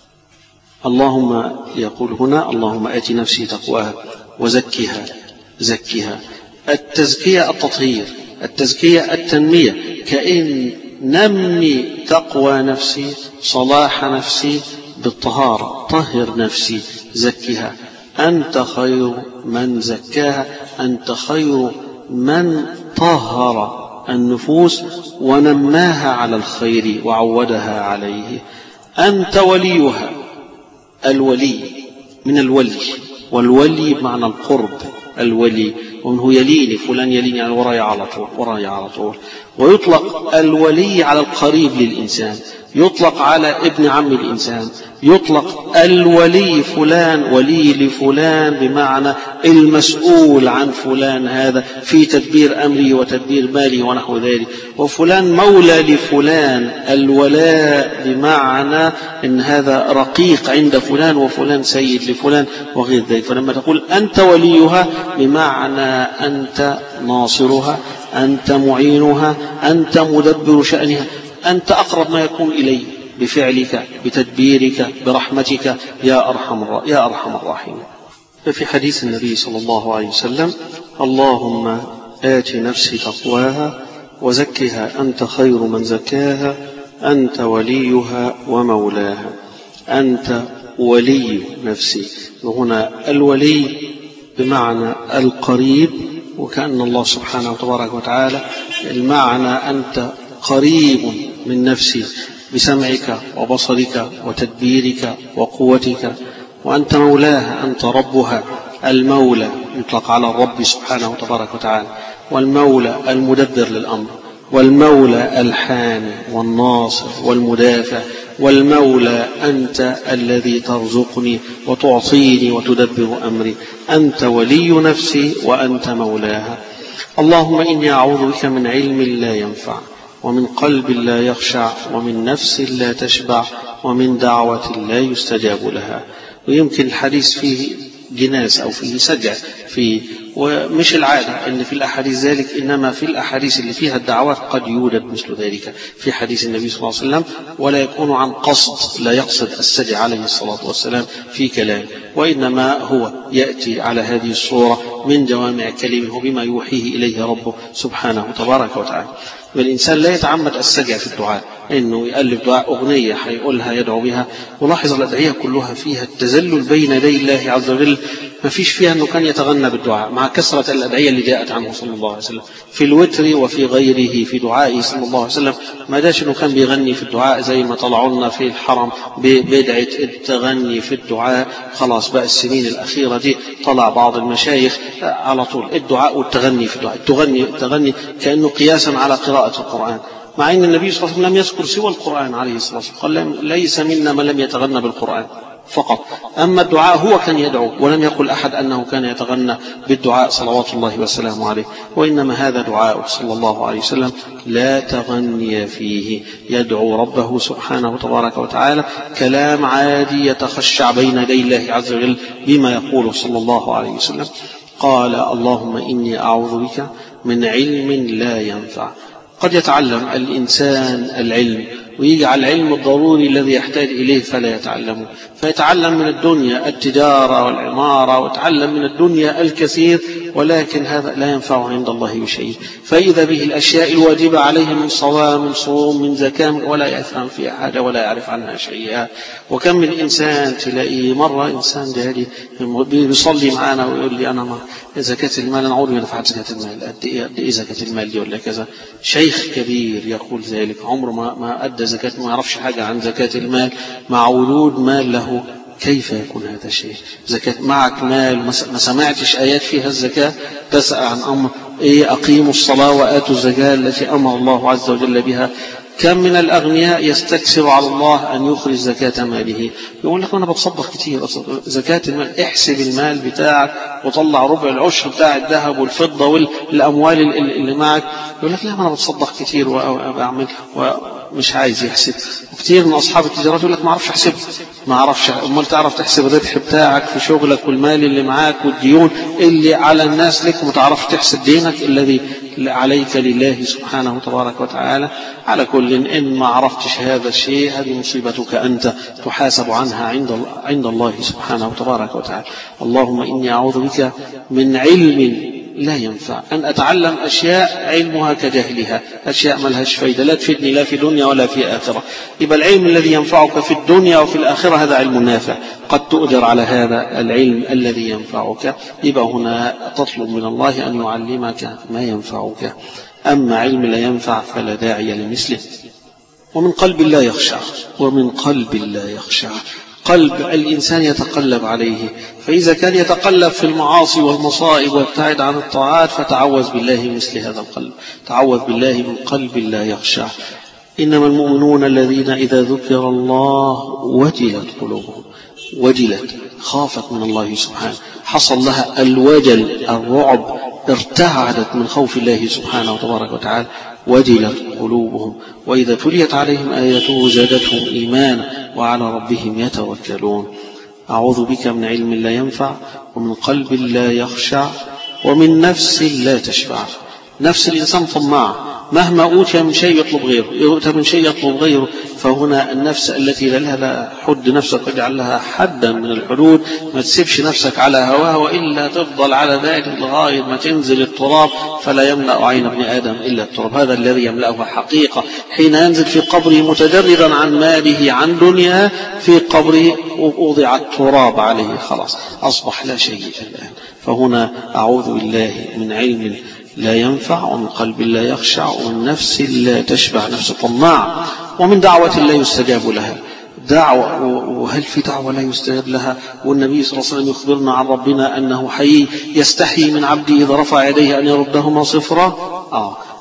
اللهم يقول هنا اللهم آت نفسي تقواها وزكها، زكها. التزكية التطهير، التزكية التنمية، كأن نمي تقوى نفسي، صلاح نفسي بالطهارة. طهر نفسي، زكها. أنت خير من زكاها، أنت خير من طهر النفوس ونماها على الخير وعودها عليه. أنت وليها. الولي من الولي، والولي بمعنى القرب، الولي ومنه يليني، فلان يليني يعني ورايا على طول. ويطلق الولي على القريب للإنسان، يطلق على ابن عم الإنسان، يطلق الولي فلان ولي لفلان بمعنى المسؤول عن فلان هذا في تدبير أمره وتدبير ماله ونحو ذلك. وفلان مولى لفلان، الولاء بمعنى إن هذا رقيق عند فلان، وفلان سيد لفلان وغير ذلك. فلما تقول أنت وليها بمعنى أنت ناصرها، أنت معينها، أنت مدبر شأنها، أنت أقرب ما يكون إليه بفعلك بتدبيرك برحمتك يا أرحم الراحمين. ففي حديث النبي صلى الله عليه وسلم اللهم آت نفسي تقواها وزكها أنت خير من زكاها أنت وليها ومولاها. أنت ولي نفسي، وهنا الولي بمعنى القريب، وكأن الله سبحانه وتبارك وتعالى المعنى أنت قريب من نفسي بسمعك وبصرك وتدبيرك وقوتك، وأنت مولاها، أنت ربها. المولى يطلق على الرب سبحانه وتبارك وتعالى، والمولى المدبر للأمر، والمولى الحامي والناصر والمدافع، والمولى أنت الذي ترزقني وتعطيني وتدبر أمري، أنت ولي نفسي وأنت مولاها. اللهم إني أعوذ بك من علم لا ينفع، ومن قلب لا يخشع، ومن نفس لا تشبع، ومن دعوة لا يستجاب لها. ويمكن الحديث فيه جناس أو فيه سجع فيه، ومش العادة أن في الأحاديث ذلك، إنما في الأحاديث اللي فيها الدعوات قد يوجد مثل ذلك في حديث النبي صلى الله عليه وسلم، ولا يكون عن قصد، لا يقصد السجع عليه الصلاة والسلام في كلام، وإنما هو يأتي على هذه الصورة من جوامع كلمه بما يوحيه إليه ربه سبحانه تبارك وتعالى. والإنسان لا يتعمد السجع في الدعاء، إنه يألف دعاء أغنية حيقولها يدعو بها. ولاحظ الأدعية كلها فيها التذلل بين يدي الله عز وجل، ما فيش فيها أنه كان يتغنى بالدعاء، مع كثرة الأدعية اللي جاءت عنه صلى الله عليه وسلم في الوتر وفي غيره في دعائه صلى الله عليه وسلم. ما داش أنه كان بيغني في الدعاء زي ما طلعونا في الحرم ببدعة التغني في الدعاء. خلاص بقى السنين الأخيرة دي طلع بعض المشايخ على طول الدعاء والتغني في الدعاء، التغني كأنه قياسا على قراءة القرآن، مع أن النبي صلى الله عليه وسلم لم يذكر سوى القرآن عليه الصلاة والسلام، قال ليس منا من لم يتغنى بالقرآن فقط. أما الدعاء هو كان يدعو، ولم يقل أحد أنه كان يتغنى بالدعاء صلوات الله وسلامه عليه، وإنما هذا دعاء صلى الله عليه وسلم لا تغني فيه، يدعو ربه سبحانه تبارك وتعالى كلام عادي يتخشع بين يدي الله عز وجل بما يقول صلى الله عليه وسلم. قال اللهم إني أعوذ بك من علم لا ينفع. قد يتعلم الإنسان العلم ويجعل العلم الضروري الذي يحتاج إليه فلا يتعلمه، فيتعلم من الدنيا التجارة والعمارة، ويتعلم من الدنيا الكثير، ولكن هذا لا ينفع عند الله بشيء. فإذا به الأشياء الواجبة عليه من صوام من صوم من زكاة ولا يفهم فيها حاجة ولا يعرف عنها شيئا. وكم من إنسان تلاقيه مرة إنسان جاهلي بيصلي معنا ويقول لي أنا ما زكاة المال أنا عمري ما دفعت زكاة المال، قد إيه زكاة المال دي ولا كذا. شيخ كبير يقول ذلك عمره ما أدى زكاة، ما يعرفش حاجة عن زكاة المال، مع وجود مال له. كيف يكون هذا الشيء؟ زكاة معك مال ما سمعتش آيات فيها الزكاة، تسأل عن أمر إيه أقيموا الصلاة وآتوا الزكاة التي أمر الله عز وجل بها. كم من الأغنياء يستكثر على الله أن يخرج زكاة ماله، يقول لك أنا بتصدق كتير زكاة المال. احسب المال بتاعك وطلع ربع العشر بتاع الذهب والفضة والأموال اللي معك. يقول لك لا أنا بتصدق كتير وأعمل ومش عايز يحسب. وكتير من أصحاب التجارات يقول لك ما أعرفش أحسب، ما أعرفش. أمال تعرف تحسب الربح بتاعك في شغلك والمال اللي معاك والديون اللي على الناس لك، وما تعرفش تحسب دينك الذي عليك لله سبحانه تبارك وتعالى. على كل إن ما عرفتش هذا الشيء هذه مصيبتك أنت تحاسب عنها عند الله سبحانه تبارك وتعالى. اللهم إني أعوذ بك من علم لا ينفع، أن أتعلم أشياء علمها كجهلها، أشياء ما لهاش فايدة لا تفيدني لا في دنيا ولا في آخرة. يبقى العلم الذي ينفعك في الدنيا وفي الآخرة هذا علم نافع، قد تؤجر على هذا العلم الذي ينفعك. يبقى هنا تطلب من الله أن يعلمك ما ينفعك. أما علم لا ينفع فلا داعي لمثله. ومن قلب لا يخشع، ومن قلب لا يخشع، قلب الإنسان يتقلب عليه، فإذا كان يتقلب في المعاصي والمصائب ويبتعد عن الطاعات فتعوذ بالله مثل هذا القلب، تعوذ بالله من قلب لا يخشع. إنما المؤمنون الذين إذا ذكر الله وجلت قلوبهم، وجلت خافت من الله سبحانه، حصل لها الوجل الرعب، ارتعدت من خوف الله سبحانه وتبارك وتعالى. وجلت قلوبهم وإذا تليت عليهم آياته زادتهم إيمانا وعلى ربهم يتوكلون. أعوذ بك من علم لا ينفع، ومن قلب لا يخشع، ومن نفس لا تشبع. نفس الإنسان طماع، مهما أوتي من شيء يطلب غيره، يؤتى من شيء يطلب غيره. فهنا النفس التي لها حد نفسك واجعل لها حدا من الحدود، ما تسيبش نفسك على هواها، وإلا تفضل على ذلك لغاية ما تنزل التراب، فلا يملأ عين ابن آدم إلا التراب. هذا الذي يملأه حقيقة حين ينزل في قبره متجردا عن ماله عن دنيا، في قبره وضع التراب عليه، خلاص أصبح لا شيء الآن. فهنا أعوذ بالله من علم لا ينفع، ومن قلب لا يخشع، ومن نفس لا تشبع، نفس طماع، ومن دعوة لا يستجاب لها. دعوة، وهل في دعوة لا يستجاب لها؟ والنبي صلى الله عليه وسلم يخبرنا عن ربنا أنه حي يستحي من عبده إذا رفع يديه أن يردهما صفرا.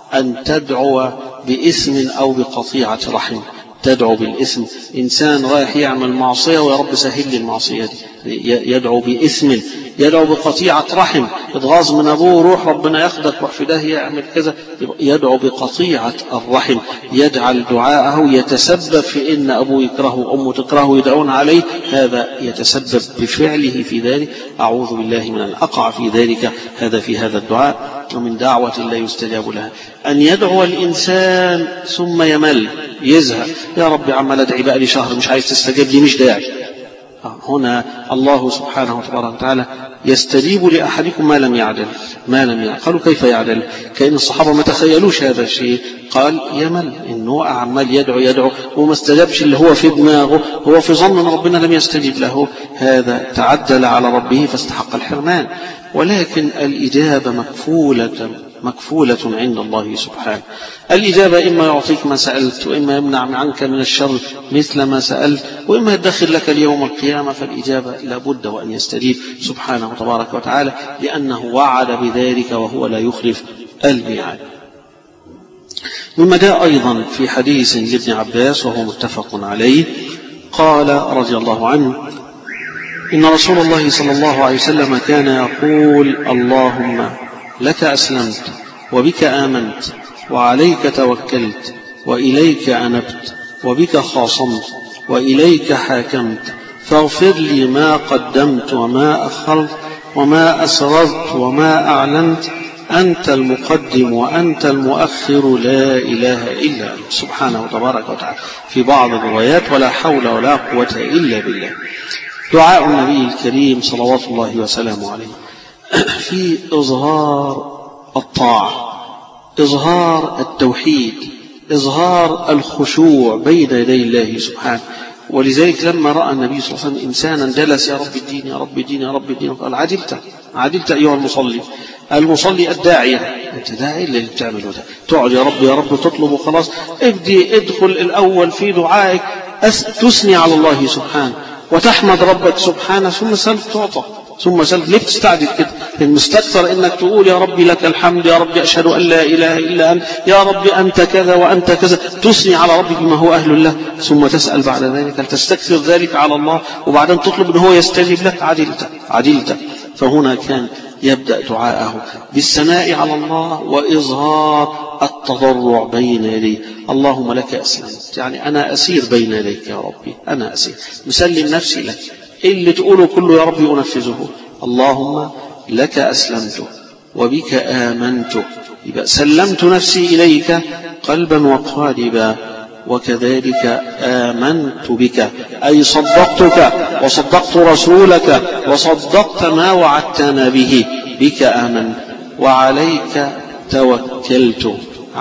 أن تدعو باسم أو بقطيعة رحم. تدعو بالاسم، إنسان رايح يعمل معصية ويا رب سهل لي المعصية دي، يدعو باسم. يدعو بقطيعة رحم، اتغاظ من أبوه روح ربنا ياخدك روح في داهية يعمل كذا، يدعو بقطيعة الرحم. يجعل دعاءه يتسبب في إن أبوه يكرهه وأمه تكرهه يدعون عليه، هذا يتسبب بفعله في ذلك. أعوذ بالله من أن أقع في ذلك. هذا في هذا الدعاء. ومن دعوة لا يستجاب لها أن يدعو الإنسان ثم يمل يزهق، يا رب عمال أدعي بقى لي شهر مش عايز تستجيب لي، مش داعي. هنا الله سبحانه وتعالى يستجيب لأحدكم ما لم يعدل. قالوا كيف يعدل؟ كأن الصحابة ما تخيلوش هذا الشيء. قال يمل، إنه عمال يدعو وما استجابش اللي هو في دماغه، هو في ظن أن ربنا لم يستجيب له، هذا تعدل على ربه فاستحق الحرمان. ولكن الإجابة مكفولة عند الله سبحانه. الإجابة إما يعطيك ما سألت، وإما يمنع عنك من الشر مثل ما سألت، وإما يدخل لك اليوم القيامة. فالإجابة لابد وأن يستجيب سبحانه تبارك وتعالى، لأنه وعد بذلك وهو لا يخلف الميعاد. مما جاء أيضا في حديث لابن عباس وهو متفق عليه، قال رضي الله عنه: إن رسول الله صلى الله عليه وسلم كان يقول: اللهم لك أسلمت وبك آمنت وعليك توكلت وإليك أنبت وبك خاصمت وإليك حاكمت، فاغفر لي ما قدمت وما أخرت وما أسررت وما أعلنت، أنت المقدم وأنت المؤخر، لا إله إلا أنت. سبحانه تبارك وتعالى. في بعض الروايات: ولا حول ولا قوة إلا بالله. دعاء النبي الكريم صلوات الله وسلامه عليه في إظهار الطاعة، إظهار التوحيد، إظهار الخشوع بين يدي الله سبحانه. ولذلك لما رأى النبي صلى الله عليه وسلم إنسانا جلس: يا رب الدين يا رب الدين يا رب الدين، قال: عجلت أيها المصلي الداعية. أنت داعي اللي بتعمله ده، تقعد يا رب تطلب وخلاص. ادخل الأول في دعائك تثني على الله سبحانه وتحمد ربك سبحانه، ثم سل تعطى، ثم سل. ليه بتستعجل كده؟ المستكثر انك تقول: يا ربي لك الحمد، يا ربي اشهد ان لا اله الا انت، يا ربي انت كذا وانت كذا، تثني على ربك بما هو اهل له، ثم تسال بعد ذلك، هل تستكثر ذلك على الله وبعدين تطلب ان هو يستجيب لك؟ عدلت. فهنا كان يبدا دعاءه بالثناء على الله واظهار التضرع بين يديه. اللهم لك أسلمت، يعني أنا أسير بين يديك يا ربي، أنا أسير مسلم نفسي لك، اللي تقوله كله يا ربي أنفذه. اللهم لك أسلمت وبك آمنت، يبقى سلمت نفسي إليك قلبا وقالبا، وكذلك آمنت بك، أي صدقتك وصدقت رسولك وصدقت ما وعدتنا به. بك آمنت وعليك توكلت،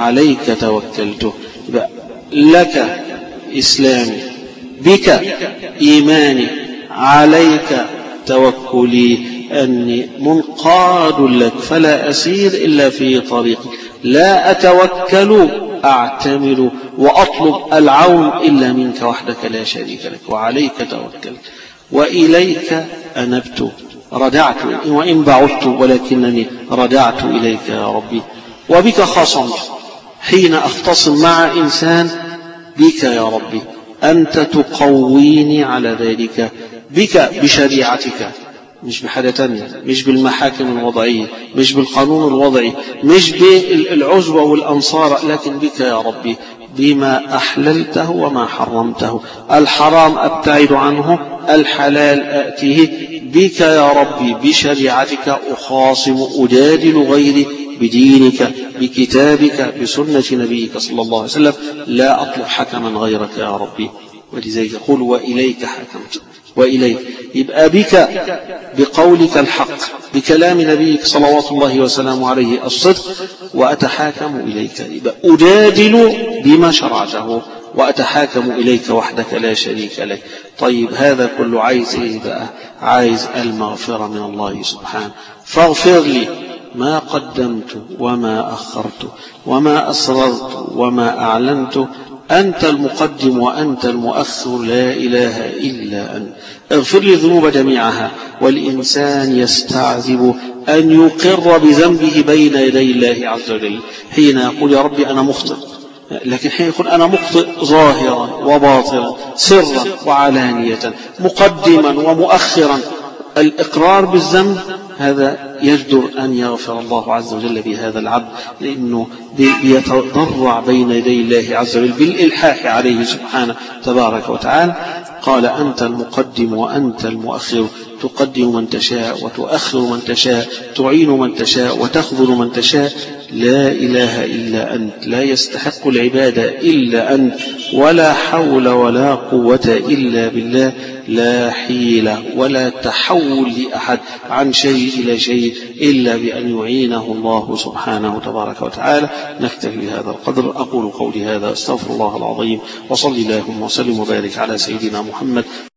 يبقى لك إسلامي، بك إيماني، عليك توكلي، أني منقاد لك فلا أسير إلا في طريقك، لا أتوكل أعتمل وأطلب العون إلا منك وحدك لا شريك لك، وعليك توكلت وإليك أنبت، رجعت وإن بعدت ولكنني رجعت إليك يا ربي. وبك خاصمت، حين أختصم مع إنسان بك يا ربي، أنت تقويني على ذلك، بك بشريعتك، مش بحاجة تانية، مش بالمحاكم الوضعية، مش بالقانون الوضعي، مش بالعزوة والأنصار، لكن بك يا ربي، بما أحللته وما حرمته، الحرام أبتعد عنه، الحلال آتيه، بك يا ربي بشريعتك أخاصم أجادل غيري، بدينك بكتابك بسنة نبيك صلى الله عليه وسلم، لا أطلب حكما غيرك يا ربي. ولذلك يقول: وإليك حكمت، وإليك، يبقى بك بقولك الحق، بكلام نبيك صلوات الله وسلامه عليه الصدق، وأتحاكم إليك، يبقى أجادل بما شرعته وأتحاكم إليك وحدك لا شريك لك. طيب هذا كله عايز إيه بقى؟ عايز المغفرة من الله سبحانه. فاغفر لي ما قدمت وما أخرت وما أسررت وما أعلنت، أنت المقدم وأنت المؤخر، لا إله إلا أنت. اغفر لي الذنوب جميعها، والإنسان يستعذب أن يقر بذنبه بين يدي الله عز وجل حين يقول يا ربي أنا مخطئ، لكن حين يقول أنا مخطئ ظاهرا وباطلا سرا وعلانية مقدما ومؤخرا، الإقرار بالذنب هذا يجدر أن يغفر الله عز وجل بهذا العبد، لأنه بيتضرع بين يدي الله عز وجل بالإلحاح عليه سبحانه تبارك وتعالى. قال أنت المقدم وأنت المؤخر، تقدم من تشاء وتؤخر من تشاء، تعين من تشاء وتخذل من تشاء، لا إله إلا أنت، لا يستحق العبادة إلا أنت، ولا حول ولا قوة إلا بالله، لا حيلة ولا تحول لأحد عن شيء إلى شيء إلا بأن يعينه الله سبحانه تبارك وتعالى. نكتفي بهذا القدر. أقول قولي هذا، أستغفر الله العظيم، وصلي اللهم وسلم وبارك على سيدنا محمد